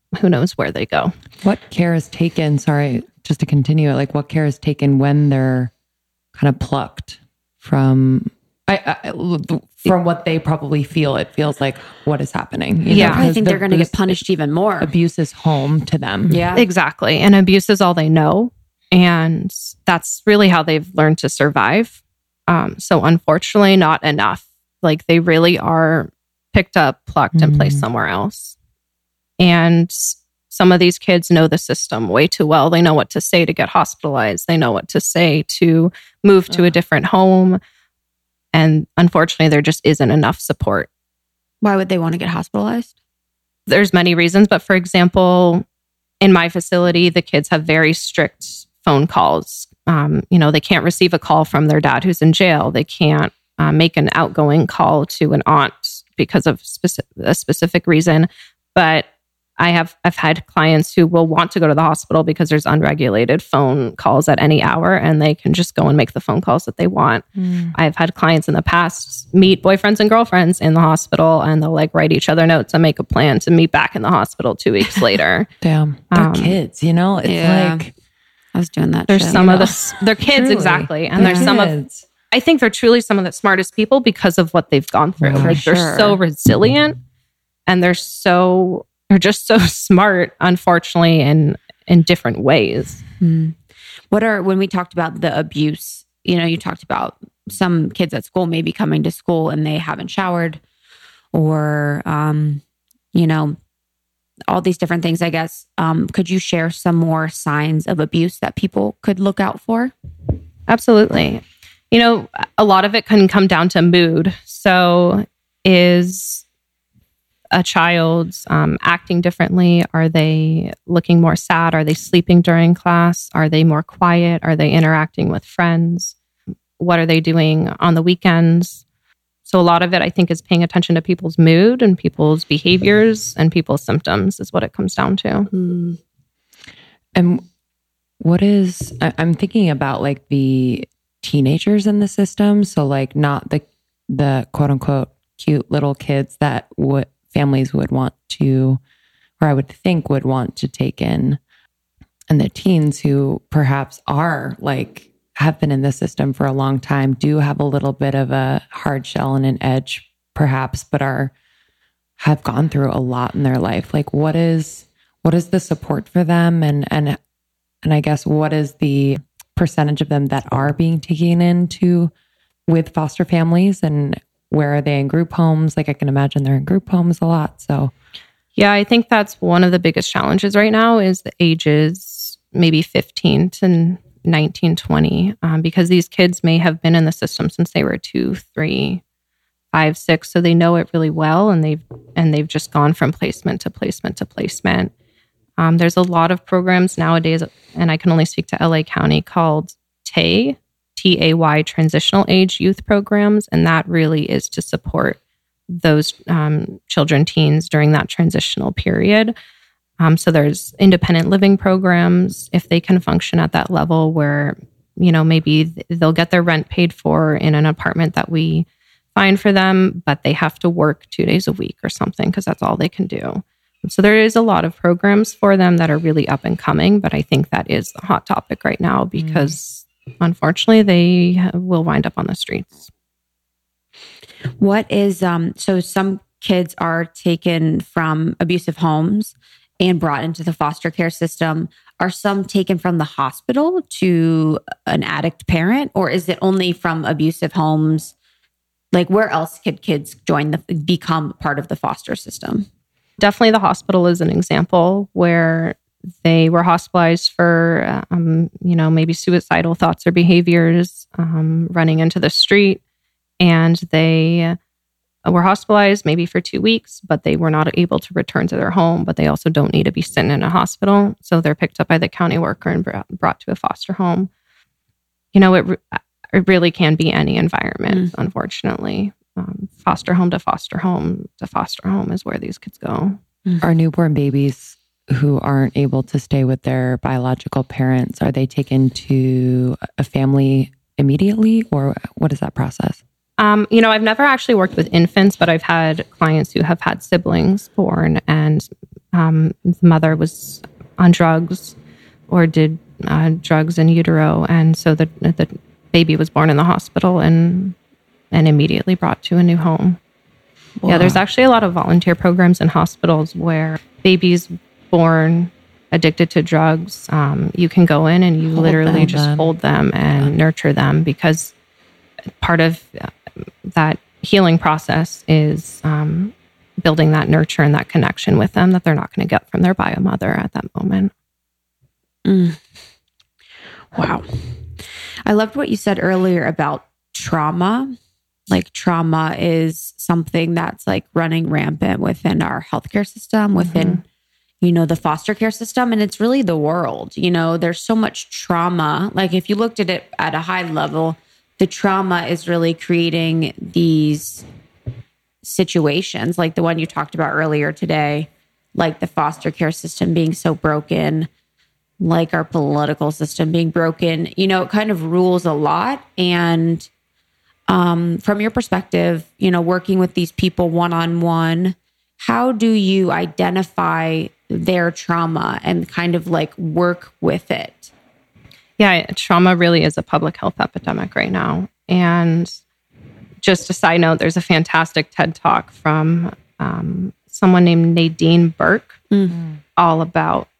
who knows where they go. What care is taken? Sorry, just to continue, like what care is taken when they're kind of plucked from what they probably feel? It feels like what is happening. Yeah, I think they're going to get punished even more. Abuse is home to them. Yeah, exactly. And abuse is all they know. And that's really how they've learned to survive. So unfortunately, not enough. Like they really are picked up, plucked, and placed somewhere else. And some of these kids know the system way too well. They know what to say to get hospitalized. They know what to say to move to a different home. And unfortunately, there just isn't enough support. Why would they want to get hospitalized? There's many reasons. But for example, in my facility, the kids have very strict phone calls. They can't receive a call from their dad who's in jail. They can't make an outgoing call to an aunt because of a specific reason. But I've had clients who will want to go to the hospital because there's unregulated phone calls at any hour and they can just go and make the phone calls that they want. I've had clients in the past meet boyfriends and girlfriends in the hospital and they'll like write each other notes and make a plan to meet back in the hospital 2 weeks later. Damn. They're kids, it's like... I was doing that. There's some of the... They're kids, truly. Exactly. And there's some of... I think they're truly some of the smartest people because of what they've gone through. Like they're so resilient and they're just so smart, unfortunately, in different ways. When we talked about the abuse, you talked about some kids at school maybe coming to school and they haven't showered or, all these different things, I guess. Could you share some more signs of abuse that people could look out for? Absolutely. A lot of it can come down to mood. So is a child acting differently? Are they looking more sad? Are they sleeping during class? Are they more quiet? Are they interacting with friends? What are they doing on the weekends? So a lot of it, I think, is paying attention to people's mood and people's behaviors and people's symptoms is what it comes down to. And I'm thinking about like the teenagers in the system. So like not the quote unquote cute little kids that families would want to, or I would think would want to take in. And the teens who perhaps have been in the system for a long time, do have a little bit of a hard shell and an edge perhaps, but have gone through a lot in their life. Like what is the support for them? And I guess what is the percentage of them that are being taken into with foster families, and where are they in group homes? Like I can imagine they're in group homes a lot. So yeah, I think that's one of the biggest challenges right now is the ages maybe 15 to 19, 20, because these kids may have been in the system since they were 2, 3, 5, 6. So they know it really well. And they've just gone from placement to placement to placement. There's a lot of programs nowadays, and I can only speak to LA County, called TAY, T-A-Y, Transitional Age Youth Programs. And that really is to support those children, teens during that transitional period. So there's independent living programs, if they can function at that level where, maybe they'll get their rent paid for in an apartment that we find for them, but they have to work 2 days a week or something because that's all they can do. So there is a lot of programs for them that are really up and coming, but I think that is the hot topic right now because unfortunately they will wind up on the streets. What is, so some kids are taken from abusive homes and brought into the foster care system. Are some taken from the hospital to an addict parent, or is it only from abusive homes? Like where else could kids become part of the foster system? Definitely the hospital is an example where they were hospitalized for, maybe suicidal thoughts or behaviors, running into the street, and they were hospitalized maybe for 2 weeks, but they were not able to return to their home, but they also don't need to be sitting in a hospital. So they're picked up by the county worker and brought to a foster home. It really can be any environment, unfortunately. Foster home to foster home to foster home is where these kids go. Our newborn babies who aren't able to stay with their biological parents, are they taken to a family immediately, or what is that process? I've never actually worked with infants, but I've had clients who have had siblings born and the mother was on drugs or did drugs in utero. And so the baby was born in the hospital and immediately brought to a new home. Wow. Yeah, there's actually a lot of volunteer programs in hospitals where babies born addicted to drugs, you can go in and you literally just hold them and nurture them, because part of that healing process is building that nurture and that connection with them that they're not going to get from their bio mother at that moment. Wow. I loved what you said earlier about trauma. Like, trauma is something that's like running rampant within our healthcare system, within, the foster care system. And it's really the world. There's so much trauma. Like, if you looked at it at a high level, the trauma is really creating these situations like the one you talked about earlier today, like the foster care system being so broken, like our political system being broken. It kind of rules a lot. And from your perspective, working with these people one-on-one, how do you identify their trauma and kind of like work with it? Yeah, trauma really is a public health epidemic right now. And just a side note, there's a fantastic TED Talk from someone named Nadine Burke, all about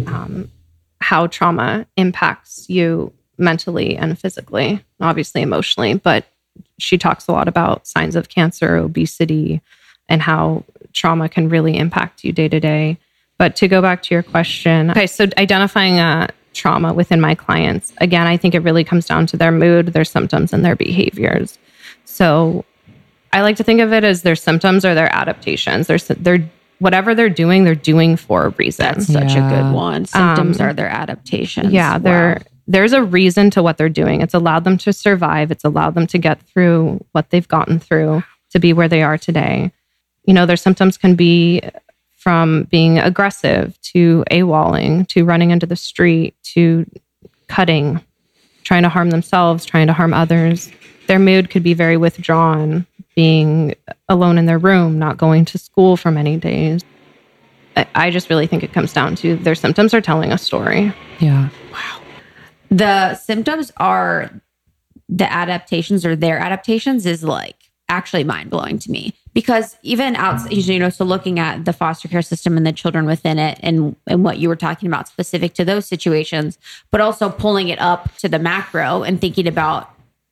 how trauma impacts you mentally and physically, obviously emotionally, but she talks a lot about signs of cancer, obesity, and how trauma can really impact you day to day. But to go back to your question, okay, so identifying trauma within my clients, again, I think it really comes down to their mood, their symptoms, and their behaviors. So I like to think of it as their symptoms or their adaptations. They're whatever they're doing for a reason. That's such a good one. Symptoms are their adaptations. Yeah, there's a reason to what they're doing. It's allowed them to survive. It's allowed them to get through what they've gotten through to be where they are today. Their symptoms can be from being aggressive to AWOLing, to running into the street, to cutting, trying to harm themselves, trying to harm others. Their mood could be very withdrawn, being alone in their room, not going to school for many days. I just really think it comes down to their symptoms are telling a story. Yeah. Wow. The symptoms are the adaptations, or their adaptations, is like actually mind blowing to me, because even outside, so looking at the foster care system and the children within it and what you were talking about specific to those situations, but also pulling it up to the macro and thinking about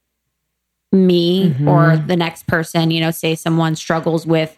me or the next person, say someone struggles with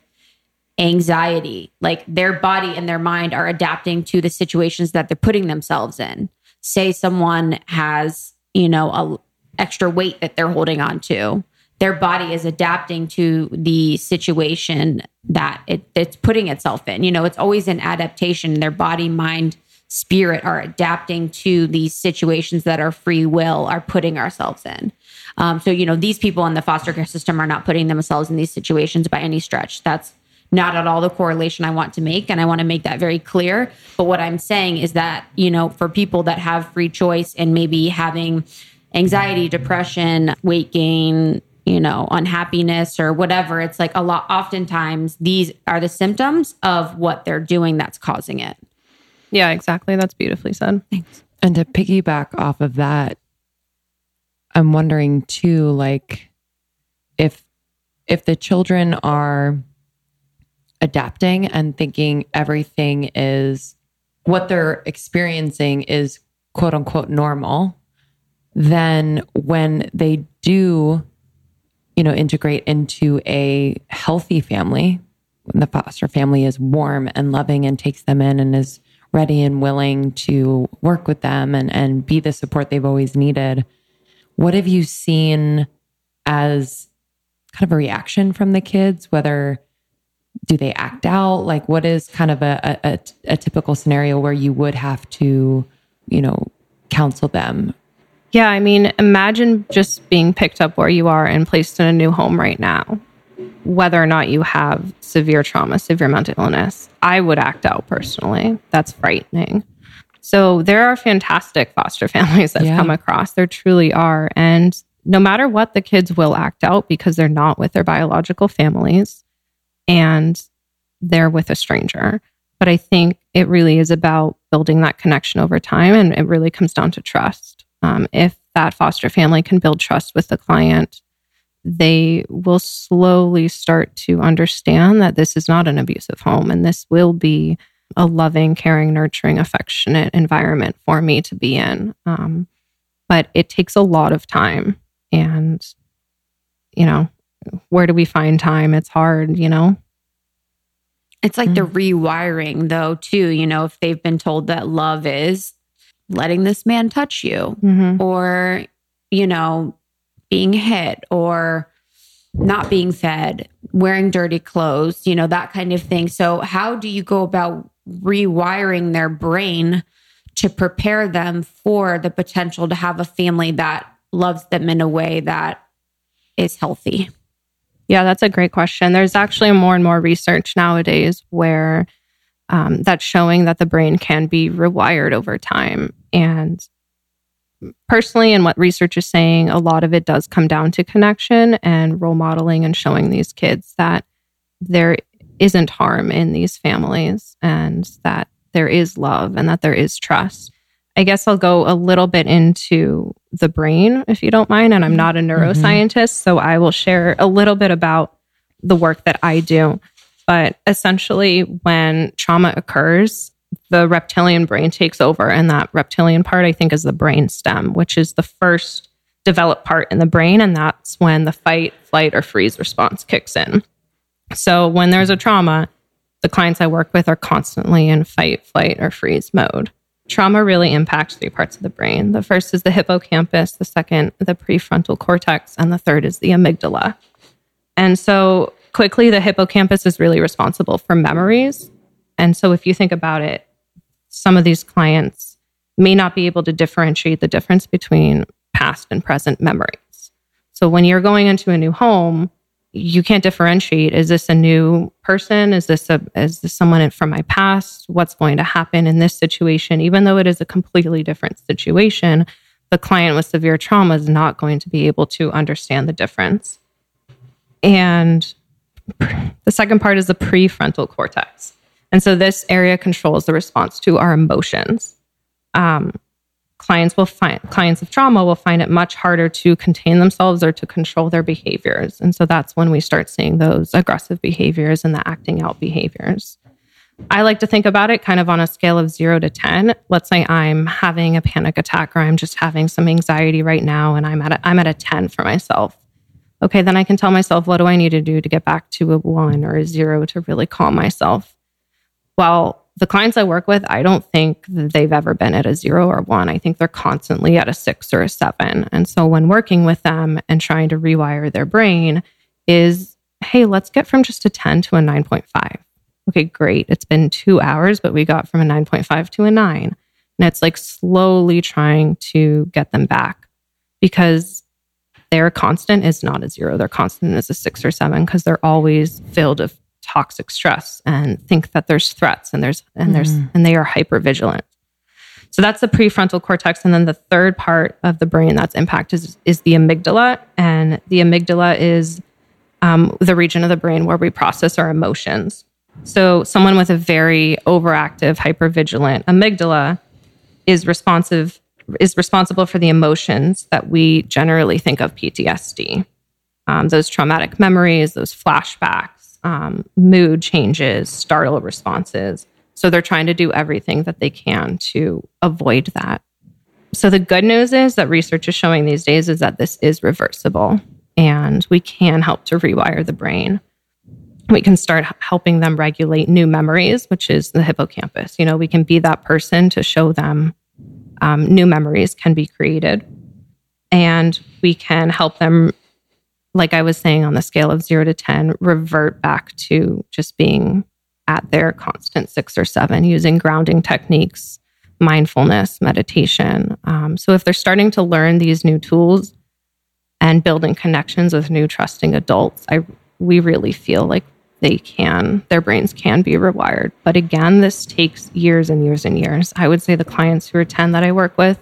anxiety, like their body and their mind are adapting to the situations that they're putting themselves in. Say someone has, a extra weight that they're holding on to. Their body is adapting to the situation that it's putting itself in. It's always an adaptation. Their body, mind, spirit are adapting to these situations that our free will are putting ourselves in. So, these people in the foster care system are not putting themselves in these situations by any stretch. That's not at all the correlation I want to make. And I want to make that very clear. But what I'm saying is that, for people that have free choice and maybe having anxiety, depression, weight gain, unhappiness or whatever, it's like oftentimes these are the symptoms of what they're doing that's causing it. Yeah, exactly. That's beautifully said. Thanks. And to piggyback off of that, I'm wondering too, like if the children are adapting and thinking everything is what they're experiencing is quote unquote normal, then when they do, integrate into a healthy family, when the foster family is warm and loving and takes them in and is ready and willing to work with them and be the support they've always needed, what have you seen as kind of a reaction from the kids? Whether do they act out? Like, what is kind of a typical scenario where you would have to, counsel them? Yeah, I mean, imagine just being picked up where you are and placed in a new home right now. Whether or not you have severe trauma, severe mental illness, I would act out personally. That's frightening. So there are fantastic foster families that I've come across. There truly are. And no matter what, the kids will act out because they're not with their biological families and they're with a stranger. But I think it really is about building that connection over time. And it really comes down to trust. If that foster family can build trust with the client, they will slowly start to understand that this is not an abusive home and this will be a loving, caring, nurturing, affectionate environment for me to be in. But it takes a lot of time. And, where do we find time? It's hard, It's like the rewiring, though, too. If they've been told that love is letting this man touch you, or, being hit, or not being fed, wearing dirty clothes, that kind of thing. So how do you go about rewiring their brain to prepare them for the potential to have a family that loves them in a way that is healthy? Yeah, that's a great question. There's actually more and more research nowadays where that's showing that the brain can be rewired over time. And personally, and what research is saying, a lot of it does come down to connection and role modeling and showing these kids that there isn't harm in these families and that there is love and that there is trust. I guess I'll go a little bit into the brain, if you don't mind. And I'm not a neuroscientist, so I will share a little bit about the work that I do. But essentially, when trauma occurs, the reptilian brain takes over. And that reptilian part, I think, is the brain stem, which is the first developed part in the brain. And that's when the fight, flight, or freeze response kicks in. So when there's a trauma, the clients I work with are constantly in fight, flight, or freeze mode. Trauma really impacts 3 parts of the brain. The first is the hippocampus, the second, the prefrontal cortex, and the third is the amygdala. And so quickly, the hippocampus is really responsible for memories. And so if you think about it, some of these clients may not be able to differentiate the difference between past and present memories. So when you're going into a new home, you can't differentiate. Is this a new person? Is this someone from my past? What's going to happen in this situation? Even though it is a completely different situation, the client with severe trauma is not going to be able to understand the difference. And the second part is the prefrontal cortex. And so this area controls the response to our emotions. Clients of trauma will find it much harder to contain themselves or to control their behaviors. And so that's when we start seeing those aggressive behaviors and the acting out behaviors. I like to think about it kind of on a scale of 0 to 10. Let's say I'm having a panic attack or I'm just having some anxiety right now and I'm at a 10 for myself. Okay, then I can tell myself, what do I need to do to get back to a 1 or a 0 to really calm myself? Well, the clients I work with, I don't think they've ever been at a 0 or 1. I think they're constantly at a 6 or a 7. And so when working with them and trying to rewire their brain is, hey, let's get from just a 10 to a 9.5. Okay, great. It's been 2 hours, but we got from a 9.5 to a 9. And it's like slowly trying to get them back because their constant is not a 0. Their constant is a 6 or 7 because they're always filled with toxic stress and think that there's threats and they are hyper vigilant. So that's the prefrontal cortex. And then the third part of the brain that's impacted is the amygdala. And the amygdala is the region of the brain where we process our emotions. So someone with a very overactive, hypervigilant amygdala is responsible for the emotions that we generally think of PTSD. Those traumatic memories, those flashbacks, mood changes, startle responses. So they're trying to do everything that they can to avoid that. So the good news is that research is showing these days is that this is reversible and we can help to rewire the brain. We can start helping them regulate new memories, which is the hippocampus. We can be that person to show them new memories can be created. And we can help them, like I was saying, on the scale of 0 to 10, revert back to just being at their constant 6 or 7 using grounding techniques, mindfulness, meditation. So if they're starting to learn these new tools and building connections with new trusting adults, we really feel like their brains can be rewired. But again, this takes years and years and years. I would say the clients who are 10 that I work with,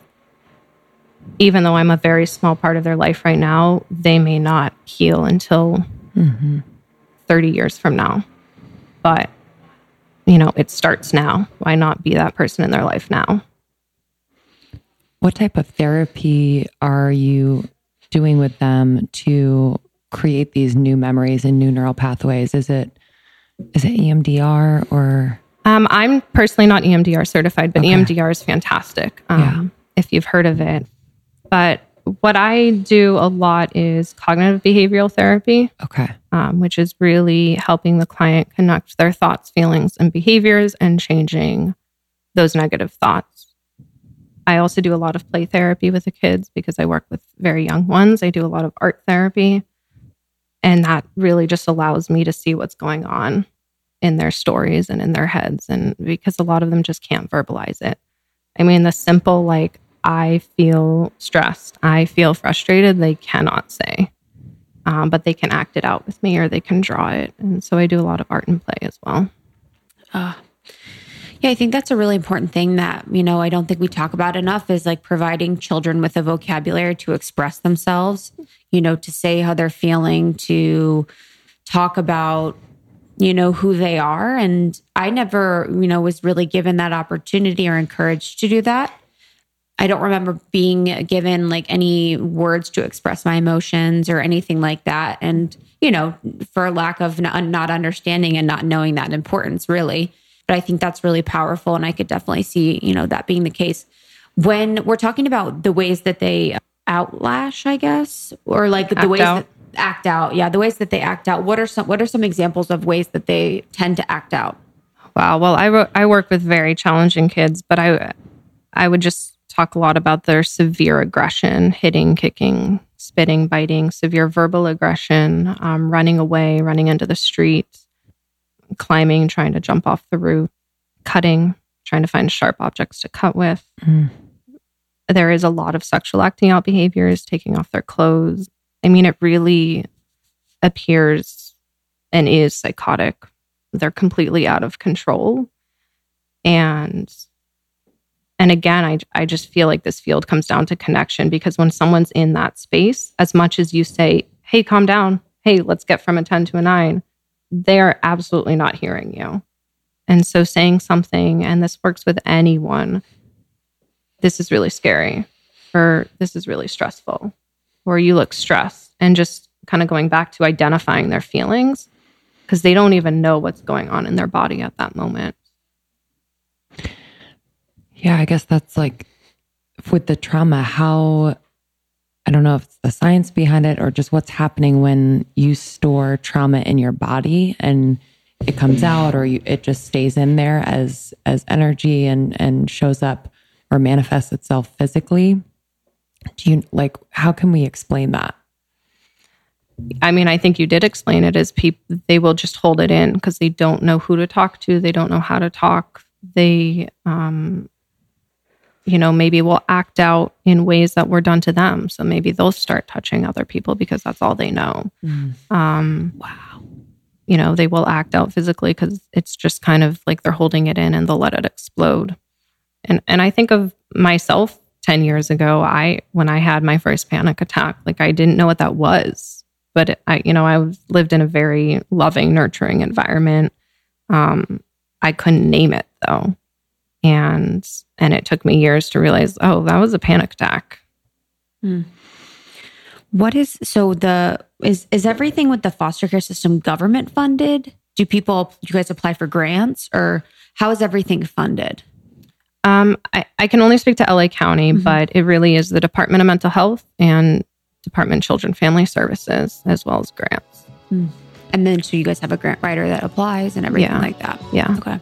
even though I'm a very small part of their life right now, they may not heal until 30 years from now. But, it starts now. Why not be that person in their life now? What type of therapy are you doing with them to create these new memories and new neural pathways? Is it EMDR or? I'm personally not EMDR certified, but Okay. EMDR is fantastic. Yeah. If you've heard of it. But what I do a lot is cognitive behavioral therapy, Okay. which is really helping the client connect their thoughts, feelings, and behaviors and changing those negative thoughts. I also do a lot of play therapy with the kids because I work with very young ones. I do a lot of art therapy, and that really just allows me to see what's going on in their stories and in their heads. And because a lot of them just can't verbalize it. I mean, the simple, like, I feel stressed, I feel frustrated, they cannot say, but they can act it out with me or they can draw it. And so I do a lot of art and play as well. Yeah, I think that's a really important thing that, I don't think we talk about enough is like providing children with a vocabulary to express themselves, to say how they're feeling, to talk about, who they are. And I never, was really given that opportunity or encouraged to do that. I don't remember being given like any words to express my emotions or anything like that. And, for lack of not understanding and not knowing that importance, really. But I think that's really powerful. And I could definitely see, that being the case. When we're talking about the ways that they outlash, I guess, or like the ways that act out. Yeah, the ways that they act out. What are some examples of ways that they tend to act out? Wow. Well, I work with very challenging kids, but I would just talk a lot about their severe aggression, hitting, kicking, spitting, biting, severe verbal aggression, running away, running into the street, climbing, trying to jump off the roof, cutting, trying to find sharp objects to cut with. There is a lot of sexual acting out behaviors, taking off their clothes. I mean, it really appears and is psychotic. They're completely out of control. And again, I just feel like this field comes down to connection, because when someone's in that space, as much as you say, hey, calm down, hey, let's get from a 10 to a 9, they're absolutely not hearing you. And so saying something, and this works with anyone, this is really scary, or this is really stressful, or you look stressed, and just kind of going back to identifying their feelings, because they don't even know what's going on in their body at that moment. Yeah, I guess that's like with the trauma, I don't know if it's the science behind it or just what's happening when you store trauma in your body and it comes out, or it just stays in there as energy and shows up or manifests itself physically. How can we explain that? I mean, I think you did explain it as they will just hold it in because they don't know who to talk to. They don't know how to talk. They, maybe will act out in ways that were done to them. So maybe they'll start touching other people because that's all they know. Wow. They will act out physically because it's just kind of like they're holding it in and they'll let it explode. And I think of myself 10 years ago, when I had my first panic attack, like I didn't know what that was, but I lived in a very loving, nurturing environment. I couldn't name it though. And it took me years to realize, oh, that was a panic attack. What is everything with the foster care system government funded? Do you guys apply for grants, or how is everything funded? I can only speak to LA County, but it really is the Department of Mental Health and Department of Children and Family Services, as well as grants. And then so you guys have a grant writer that applies and everything like that. Yeah. Okay.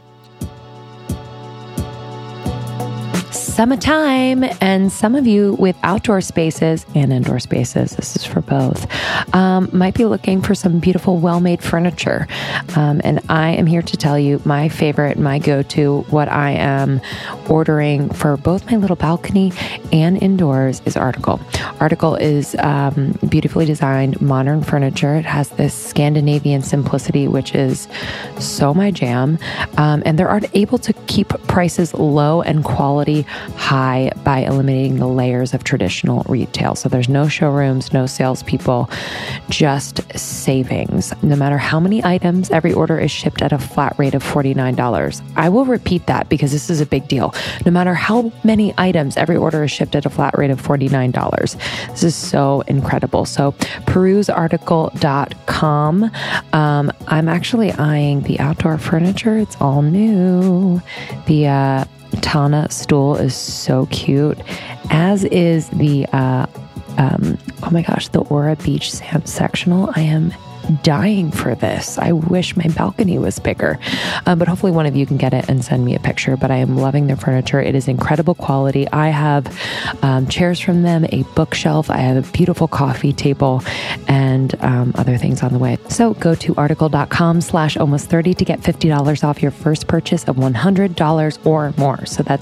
Summertime, and some of you with outdoor spaces and indoor spaces, this is for both, might be looking for some beautiful, well-made furniture. And I am here to tell you my favorite, my go-to, what I am ordering for both my little balcony and indoors is Article. Article is beautifully designed, modern furniture. It has this Scandinavian simplicity, which is so my jam. And they're able to keep prices low and quality high by eliminating the layers of traditional retail. So there's no showrooms, no salespeople, just savings. No matter how many items, every order is shipped at a flat rate of $49. I will repeat that because this is a big deal. No matter how many items, every order is shipped at a flat rate of $49. This is so incredible. So perusearticle.com. I'm actually eyeing the outdoor furniture. It's all new. The Tana stool is so cute, as is the oh my gosh, the Aura Beach sectional. I am dying for this. I wish my balcony was bigger, but hopefully one of you can get it and send me a picture. But I am loving their furniture. It is incredible quality. I have chairs from them, a bookshelf. I have a beautiful coffee table, and other things on the way. So go to article.com/almost30 to get $50 off your first purchase of $100 or more. So that's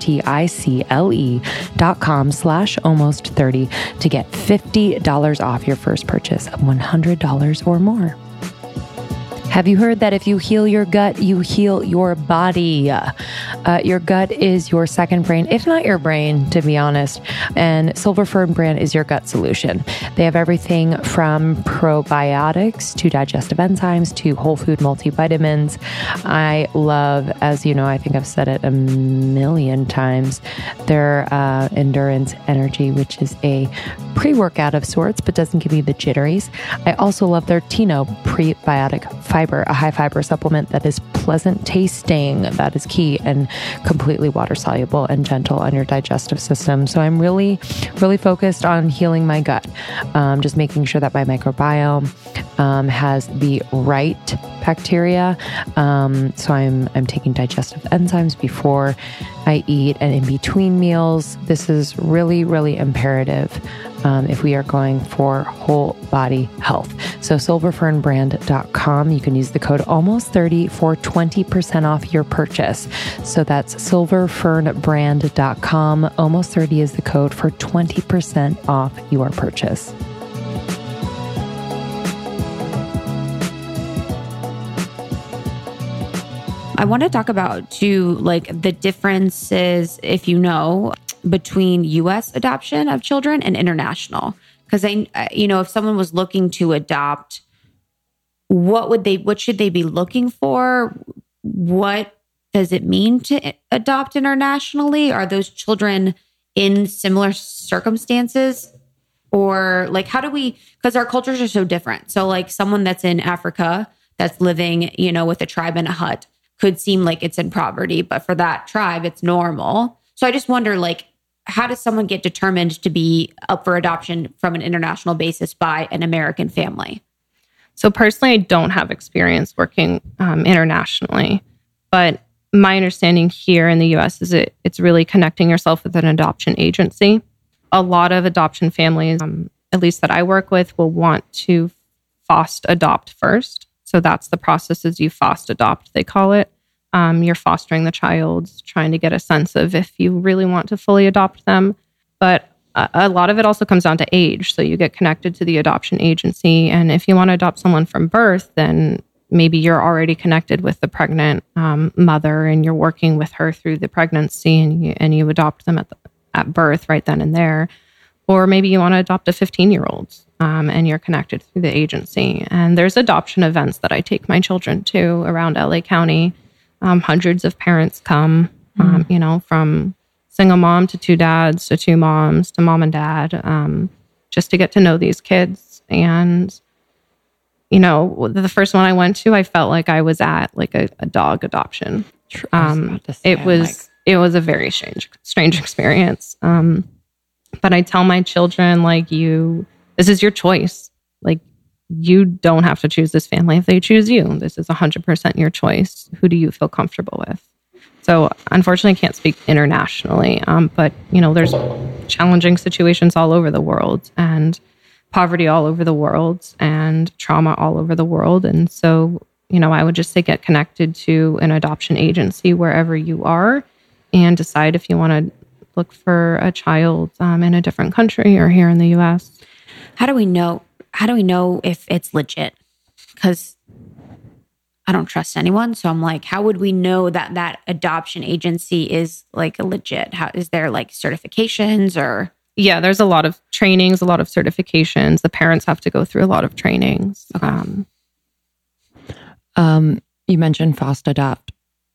article.com/almost30 to get $50 off your first purchase of $100 or more. Have you heard that if you heal your gut, you heal your body? Your gut is your second brain, if not your brain, to be honest. And Silver Fern brand is your gut solution. They have everything from probiotics to digestive enzymes to whole food multivitamins. I love, as you know, I think I've said it a million times, their Endurance Energy, which is a pre-workout of sorts, but doesn't give you the jitteries. I also love their Tino prebiotic fiber, a high fiber supplement that is pleasant tasting. That is key, and completely water soluble and gentle on your digestive system. So I'm really focused on healing my gut. Just making sure that my microbiome has the right bacteria. So I'm taking digestive enzymes before I eat and in between meals. This is really imperative if we are going for whole body health. So silverfernbrand.com. You can use the code almost30 for 20% off your purchase. So that's silverfernbrand.com. Almost 30 is the code for 20% off your purchase. I want to talk about too, like the differences, if you know, between U.S. adoption of children and international. Because if someone was looking to adopt, what should they be looking for? What does it mean to adopt internationally? Are those children in similar circumstances? Or like, how do we, because our cultures are so different. So like someone that's in Africa that's living, with a tribe in a hut could seem like it's in poverty, but for that tribe, it's normal. So I just wonder, like, how does someone get determined to be up for adoption from an international basis by an American family? So personally, I don't have experience working internationally, but my understanding here in the U.S. is it's really connecting yourself with an adoption agency. A lot of adoption families, at least that I work with, will want to FOST adopt first. So that's the process, is you FOST adopt, they call it. You're fostering the child, trying to get a sense of if you really want to fully adopt them. But a lot of it also comes down to age. So you get connected to the adoption agency. And if you want to adopt someone from birth, then maybe you're already connected with the pregnant mother and you're working with her through the pregnancy, and you adopt them at birth right then and there. Or maybe you want to adopt a 15-year-old and you're connected through the agency. And there's adoption events that I take my children to around LA County. Hundreds of parents come, from single mom to two dads to two moms to mom and dad, just to get to know these kids. And, the first one I went to, I felt like I was at like a dog adoption. It was a very strange experience. But I tell my children, like, this is your choice. Like, you don't have to choose this family if they choose you. This is 100% your choice. Who do you feel comfortable with? So unfortunately, I can't speak internationally, but there's challenging situations all over the world, and poverty all over the world, and trauma all over the world. And so, I would just say get connected to an adoption agency wherever you are, and decide if you want to look for a child in a different country or here in the U.S. How do we know if it's legit? Because I don't trust anyone. So I'm like, how would we know that that adoption agency is like legit? How is there like certifications or? Yeah, there's a lot of trainings, a lot of certifications. The parents have to go through a lot of trainings. Okay. You mentioned FostAdopt.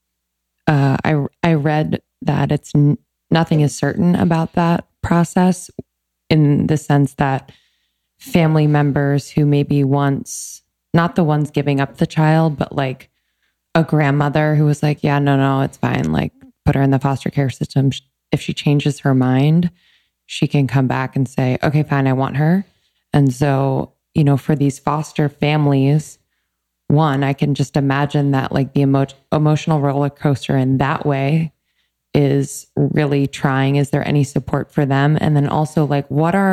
I read that nothing is certain about that process, in the sense that family members who maybe once, not the ones giving up the child, but like a grandmother who was like, yeah, no, it's fine. Like, put her in the foster care system. If she changes her mind, she can come back and say, okay, fine, I want her. And so, for these foster families, one, I can just imagine that like the emotional roller coaster in that way is really trying. Is there any support for them? And then also like,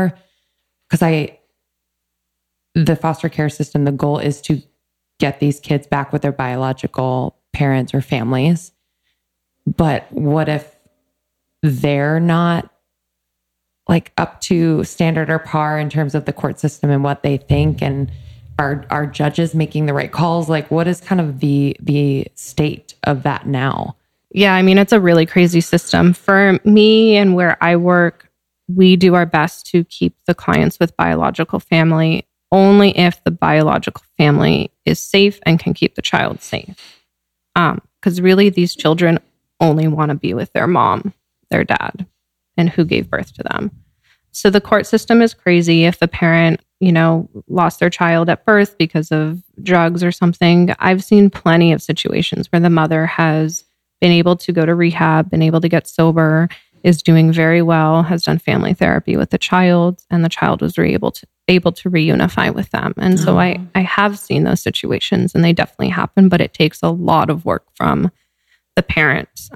the foster care system, the goal is to get these kids back with their biological parents or families. But what if they're not like up to standard or par in terms of the court system and what they think, and are judges making the right calls? Like, what is kind of the state of that now? Yeah, I mean, it's a really crazy system. For me and where I work, we do our best to keep the clients with biological family only if the biological family is safe and can keep the child safe. Because really, these children only want to be with their mom, their dad, and who gave birth to them. So the court system is crazy. If the parent, lost their child at birth because of drugs or something, I've seen plenty of situations where the mother has been able to go to rehab, been able to get sober, is doing very well, has done family therapy with the child, and the child was able to reunify with them. And so I have seen those situations, and they definitely happen, but it takes a lot of work from the parents.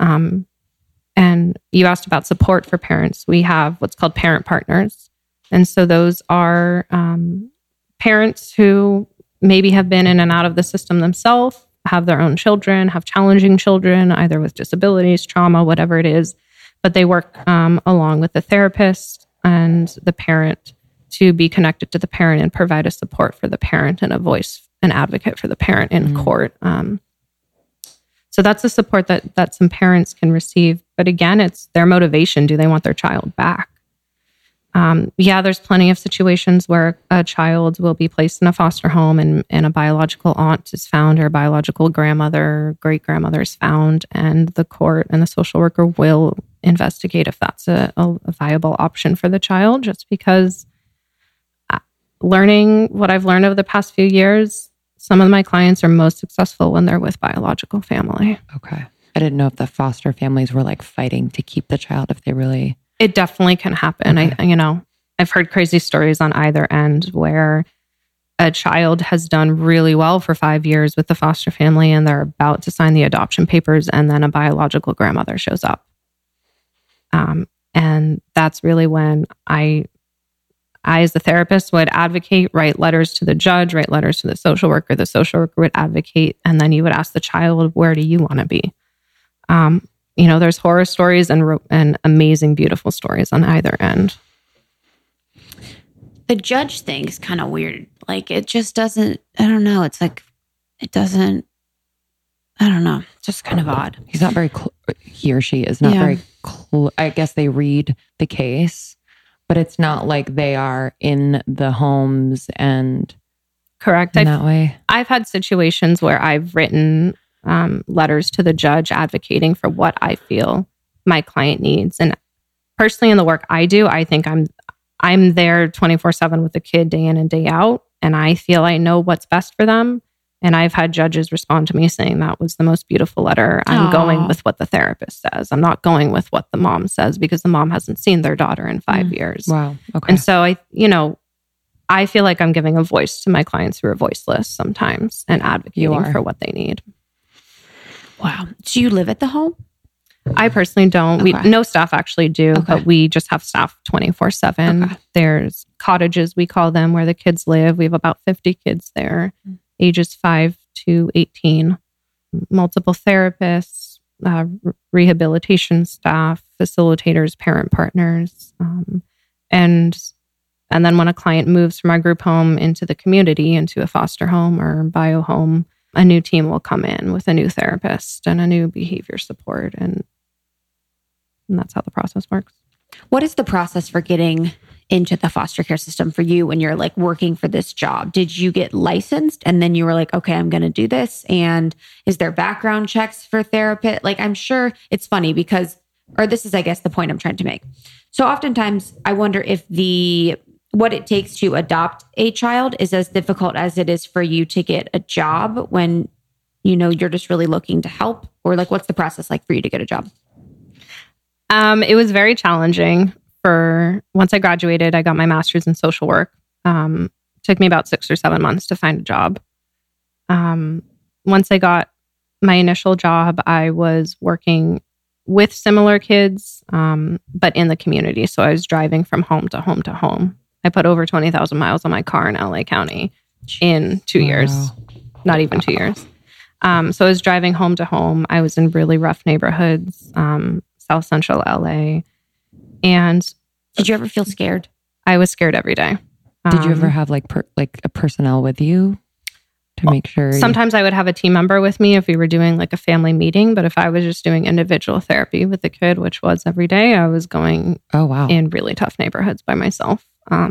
And you asked about support for parents. We have what's called parent partners. And so those are parents who maybe have been in and out of the system themselves, have their own children, have challenging children, either with disabilities, trauma, whatever it is. But they work along with the therapist and the parent to be connected to the parent and provide a support for the parent and a voice, an advocate for the parent in court. So that's the support that some parents can receive. But again, it's their motivation. Do they want their child back? There's plenty of situations where a child will be placed in a foster home and a biological aunt is found, or a biological grandmother, great grandmother is found, and the court and the social worker will investigate if that's a viable option for the child. Just because learning what I've learned over the past few years, some of my clients are most successful when they're with biological family. Okay. I didn't know if the foster families were like fighting to keep the child, if they really... It definitely can happen. Okay. I've heard crazy stories on either end where a child has done really well for 5 years with the foster family and they're about to sign the adoption papers, and then a biological grandmother shows up. And that's really when I, as the therapist, would advocate, write letters to the judge, write letters to the social worker would advocate, and then you would ask the child, where do you want to be? There's horror stories and amazing, beautiful stories on either end. The judge thing is kind of weird. Like, it just doesn't, I don't know. It's like, it doesn't, I don't know. It's just kind of odd. He's not very, he or she is not very, I guess they read the case, but it's not like they are in the homes and... Correct. In that way. I've had situations where I've written letters to the judge advocating for what I feel my client needs. And personally, in the work I do, I think I'm there 24/7 with the kid day in and day out. And I feel I know what's best for them. And I've had judges respond to me saying that was the most beautiful letter. I'm going with what the therapist says. I'm not going with what the mom says, because the mom hasn't seen their daughter in 5 years. Wow. Okay. And so I feel like I'm giving a voice to my clients who are voiceless sometimes and advocating for what they need. Wow. Do you live at the home? I personally don't. Okay. No staff actually do, but we just have staff 24/7. Okay. There's cottages, we call them, where the kids live. We have about 50 kids there, ages 5 to 18. Multiple therapists, rehabilitation staff, facilitators, parent partners. And then when a client moves from our group home into the community, into a foster home or bio home, a new team will come in with a new therapist and a new behavior support. And that's how the process works. What is the process for getting into the foster care system for you when you're like working for this job? Did you get licensed and then you were like, okay, I'm going to do this? And is there background checks for therapists? Like, I'm sure it's funny because, or this is, I guess, the point I'm trying to make. So oftentimes I wonder if what it takes to adopt a child is as difficult as it is for you to get a job when, you're just really looking to help, or like, what's the process like for you to get a job? It was very challenging. Once I graduated, I got my master's in social work. Took me about 6 or 7 months to find a job. Once I got my initial job, I was working with similar kids, but in the community. So I was driving from home to home to home. I put over 20,000 miles on my car in LA County in 2 years, not even 2 years. So I was driving home to home. I was in really rough neighborhoods, South Central LA. And did you ever feel scared? I was scared every day. Did you ever have like a personnel with you to make sure? Sometimes I would have a team member with me if we were doing like a family meeting. But if I was just doing individual therapy with the kid, which was every day, I was going in really tough neighborhoods by myself.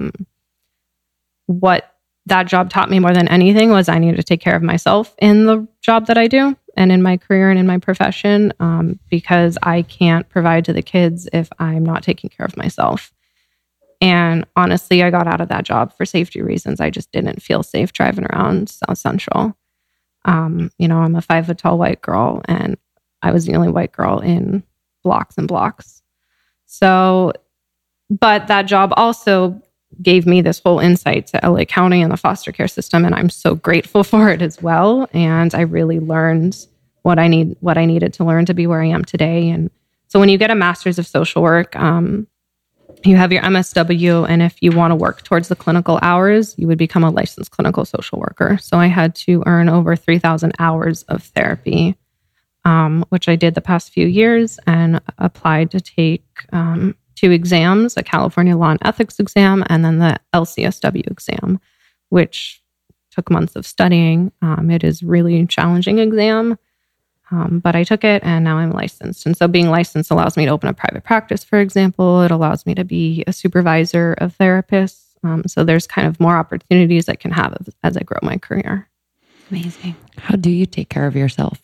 What that job taught me more than anything was I needed to take care of myself in the job that I do and in my career and in my profession, because I can't provide to the kids if I'm not taking care of myself. And honestly, I got out of that job for safety reasons. I just didn't feel safe driving around South Central. I'm a 5 foot tall white girl, and I was the only white girl in blocks and blocks. So, but that job also gave me this whole insight to LA County and the foster care system. And I'm so grateful for it as well. And I really learned what I needed to learn to be where I am today. And so when you get a master's of social work, you have your MSW. And if you want to work towards the clinical hours, you would become a licensed clinical social worker. So I had to earn over 3,000 hours of therapy, which I did the past few years, and applied to take 2 exams, a California Law and Ethics exam, and then the LCSW exam, which took months of studying. It is really a challenging exam, but I took it and now I'm licensed. And so being licensed allows me to open a private practice, for example. It allows me to be a supervisor of therapists. So there's kind of more opportunities I can have as I grow my career. Amazing. How do you take care of yourself?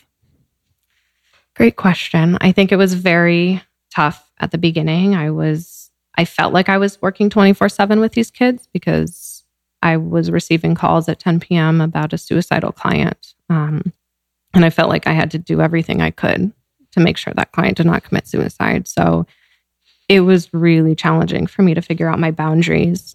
Great question. I think it was very tough at the beginning. I felt like I was working 24/7 with these kids because I was receiving calls at 10 p.m. about a suicidal client. And I felt like I had to do everything I could to make sure that client did not commit suicide. So it was really challenging for me to figure out my boundaries.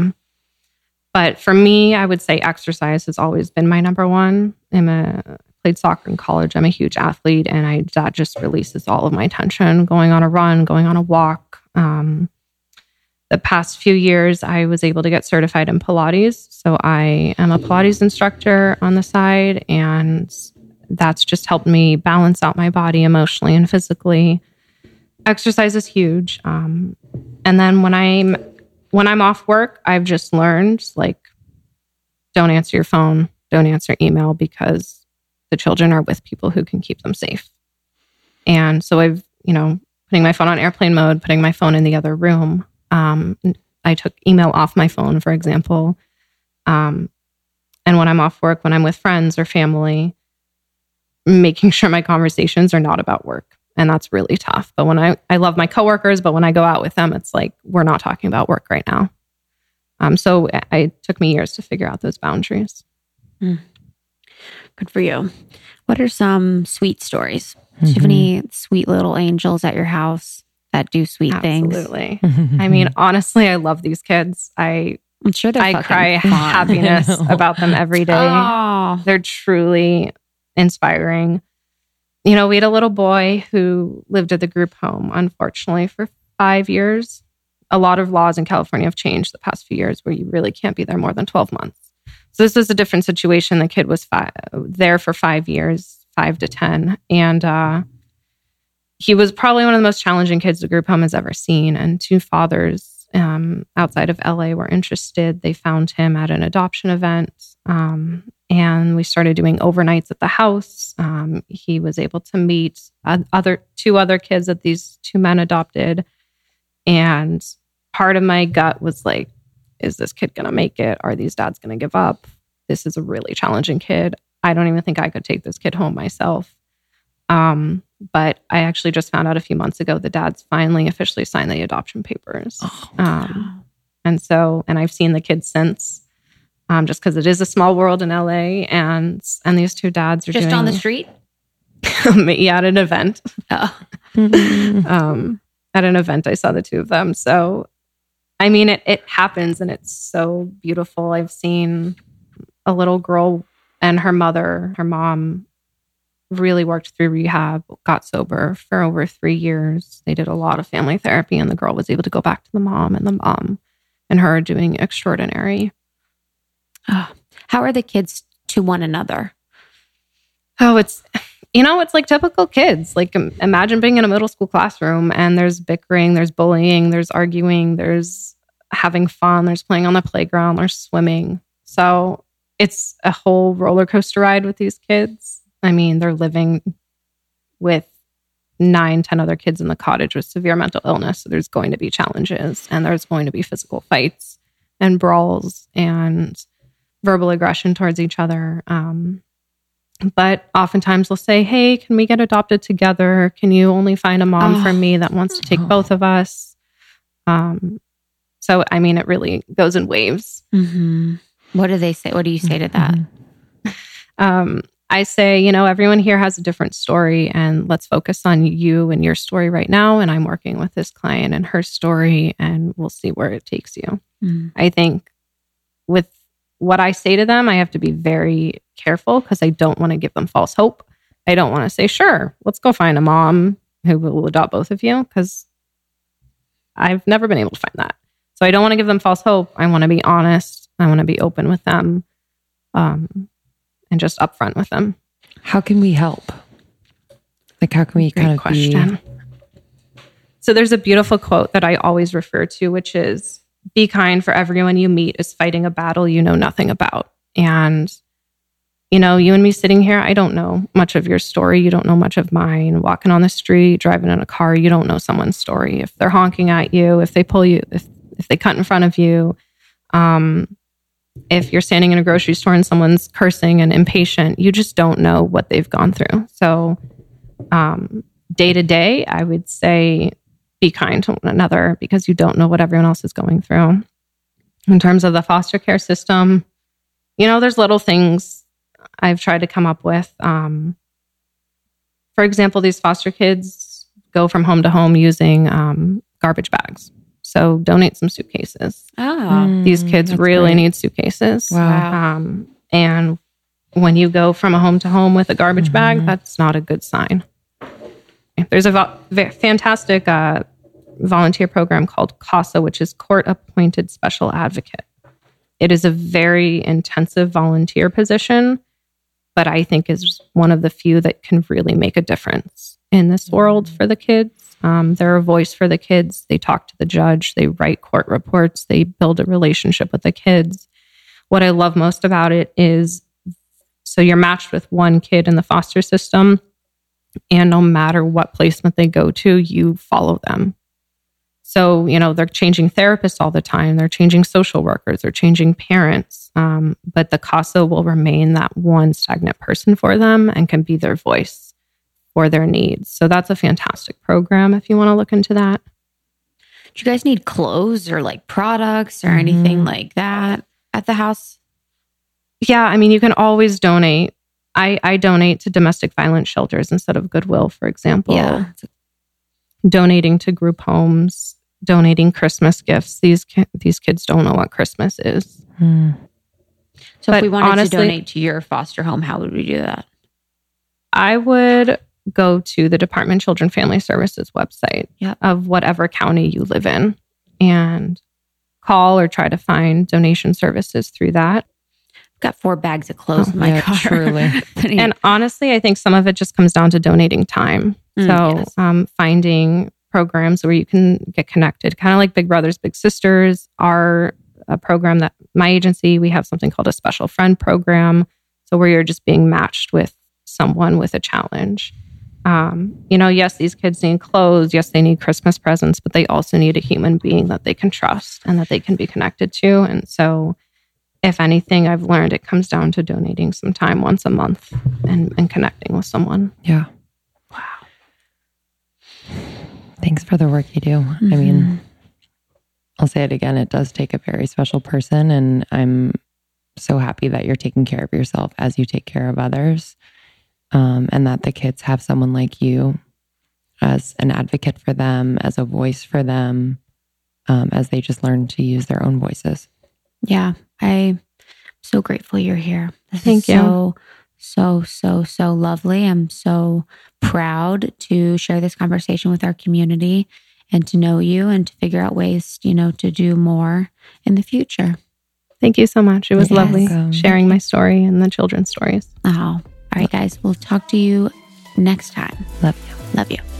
But for me, I would say exercise has always been my number one. Played soccer in college. I'm a huge athlete, and that just releases all of my tension. Going on a run, going on a walk. The past few years, I was able to get certified in Pilates. So I am a Pilates instructor on the side, and that's just helped me balance out my body emotionally and physically. Exercise is huge. And then when I'm off work, I've just learned, like, don't answer your phone, don't answer email, because the children are with people who can keep them safe. And so I've, putting my phone on airplane mode, putting my phone in the other room. I took email off my phone, for example. And when I'm off work, when I'm with friends or family, making sure my conversations are not about work. And that's really tough. But when I love my coworkers, but when I go out with them, it's like, we're not talking about work right now. So it took me years to figure out those boundaries. Good for you. What are some sweet stories? Do you have any sweet little angels at your house that do sweet things? Absolutely. I mean, honestly, I love these kids. I'm sure I cry happiness about them every day. Oh. They're truly inspiring. We had a little boy who lived at the group home, unfortunately, for 5 years. A lot of laws in California have changed the past few years where you really can't be there more than 12 months. So this was a different situation. The kid was there for 5 years, 5 to 10. And he was probably one of the most challenging kids the group home has ever seen. And 2 fathers outside of LA were interested. They found him at an adoption event. And we started doing overnights at the house. He was able to meet two other kids that these two men adopted. And part of my gut was like, is this kid going to make it? Are these dads going to give up? This is a really challenging kid. I don't even think I could take this kid home myself. But I actually just found out a few months ago the dads finally officially signed the adoption papers. Oh, wow. And I've seen the kids since. Just because it is a small world in LA, and these two dads are just on the street. Yeah, at an event. Oh. At an event, I saw the two of them. So, I mean, it happens, and it's so beautiful. I've seen a little girl and her mom, really worked through rehab, got sober for over 3 years. They did a lot of family therapy, and the girl was able to go back to the mom, and the mom and her are doing extraordinary. How are the kids to one another? Oh, it's like typical kids. Like, imagine being in a middle school classroom and there's bickering, there's bullying, there's arguing, there's having fun, there's playing on the playground, there's swimming. So it's a whole roller coaster ride with these kids. I mean, they're living with 9-10 other kids in the cottage with severe mental illness. So there's going to be challenges, and there's going to be physical fights and brawls and verbal aggression towards each other. But oftentimes they'll say, hey, can we get adopted together? Can you only find a mom for me that wants to take both of us? So, I mean, it really goes in waves. Mm-hmm. What do they say? What do you say to that? I say, everyone here has a different story, and let's focus on you and your story right now. And I'm working with this client and her story, and we'll see where it takes you. Mm. I think with what I say to them, I have to be very careful because I don't want to give them false hope. I don't want to say, sure, let's go find a mom who will adopt both of you, because I've never been able to find that. So I don't want to give them false hope. I want to be honest. I want to be open with them, and just upfront with them. How can we help? Like, how can we Great question. So there's a beautiful quote that I always refer to, which is, be kind, for everyone you meet is fighting a battle you know nothing about. And, you and me sitting here, I don't know much of your story. You don't know much of mine. Walking on the street, driving in a car, you don't know someone's story. If they're honking at you, if they pull you, if they cut in front of you, if you're standing in a grocery store and someone's cursing and impatient, you just don't know what they've gone through. So day to day, I would say, be kind to one another, because you don't know what everyone else is going through. In terms of the foster care system, there's little things I've tried to come up with. For example, these foster kids go from home to home using garbage bags. So donate some suitcases. These kids really need suitcases. Wow. And when you go from a home to home with a garbage bag, that's not a good sign. There's a fantastic volunteer program called CASA, which is Court Appointed Special Advocate. It is a very intensive volunteer position, but I think is one of the few that can really make a difference in this world for the kids. They're a voice for the kids. They talk to the judge. They write court reports. They build a relationship with the kids. What I love most about it is, so you're matched with one kid in the foster system, and no matter what placement they go to, you follow them. So, they're changing therapists all the time. They're changing social workers. They're changing parents. But the CASA will remain that one stagnant person for them and can be their voice for their needs. So that's a fantastic program if you want to look into that. Do you guys need clothes or like products or anything like that at the house? Yeah, I mean, you can always donate. I donate to domestic violence shelters instead of Goodwill, for example. Yeah. Donating to group homes, donating Christmas gifts. These kids don't know what Christmas is. So if we wanted to donate to your foster home, how would we do that? I would go to the Department of Children and Family Services website of whatever county you live in and call or try to find donation services through that. Got 4 bags of clothes in my car. Truly. And honestly, I think some of it just comes down to donating time. So finding programs where you can get connected, kind of like Big Brothers Big Sisters are a program that my agency, we have something called a special friend program. So where you're just being matched with someone with a challenge. Yes, these kids need clothes. Yes, they need Christmas presents, but they also need a human being that they can trust and that they can be connected to. And so if anything, I've learned it comes down to donating some time once a month and connecting with someone. Yeah. Wow. Thanks for the work you do. I mean, I'll say it again. It does take a very special person. And I'm so happy that you're taking care of yourself as you take care of others. And that the kids have someone like you as an advocate for them, as a voice for them, as they just learn to use their own voices. Yeah, I'm so grateful you're here. Thank you. So lovely. I'm so proud to share this conversation with our community and to know you and to figure out ways, to do more in the future. Thank you so much. It was lovely sharing my story and the children's stories. Oh, all right, guys. We'll talk to you next time. Love you. Love you.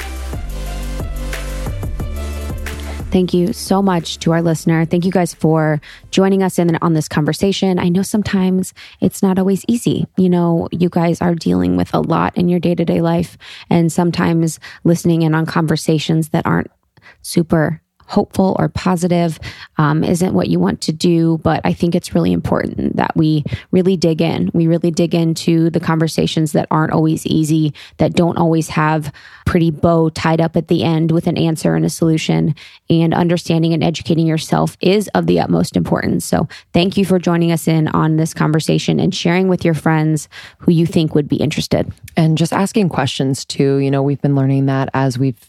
Thank you so much to our listener. Thank you guys for joining us on this conversation. I know sometimes it's not always easy. You guys are dealing with a lot in your day-to-day life, and sometimes listening in on conversations that aren't super hopeful or positive isn't what you want to do. But I think it's really important that we really dig in. We really dig into the conversations that aren't always easy, that don't always have pretty bow tied up at the end with an answer and a solution. And understanding and educating yourself is of the utmost importance. So thank you for joining us in on this conversation and sharing with your friends who you think would be interested. And just asking questions too. We've been learning that as we've,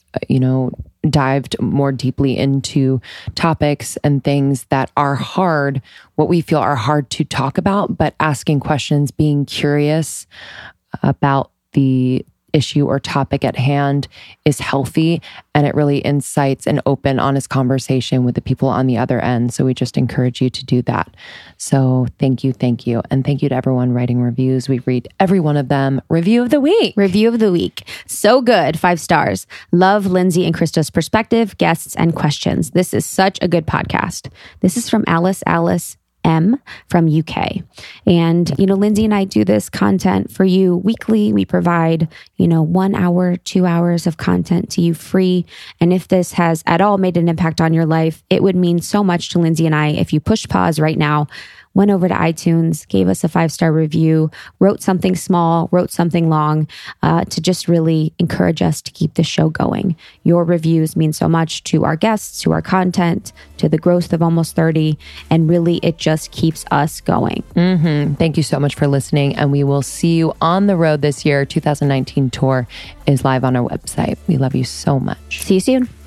dived more deeply into topics and things that are hard, what we feel are hard to talk about, but asking questions, being curious about the issue or topic at hand is healthy, and it really incites an open, honest conversation with the people on the other end. So we just encourage you to do that. So thank you. And thank you to everyone writing reviews. We read every one of them. Review of the week. So good. 5 stars. Love Lindsay and Krista's perspective, guests, and questions. This is such a good podcast. This is from Alice M from UK. And, Lindsay and I do this content for you weekly. We provide, 1 hour, 2 hours of content to you free. And if this has at all made an impact on your life, it would mean so much to Lindsay and I if you push pause right now, went over to iTunes, gave us a 5-star review, wrote something small, wrote something long, to just really encourage us to keep the show going. Your reviews mean so much to our guests, to our content, to the growth of Almost 30, and really it just keeps us going. Thank you so much for listening, and we will see you on the road this year. 2019 tour is live on our website. We love you so much. See you soon.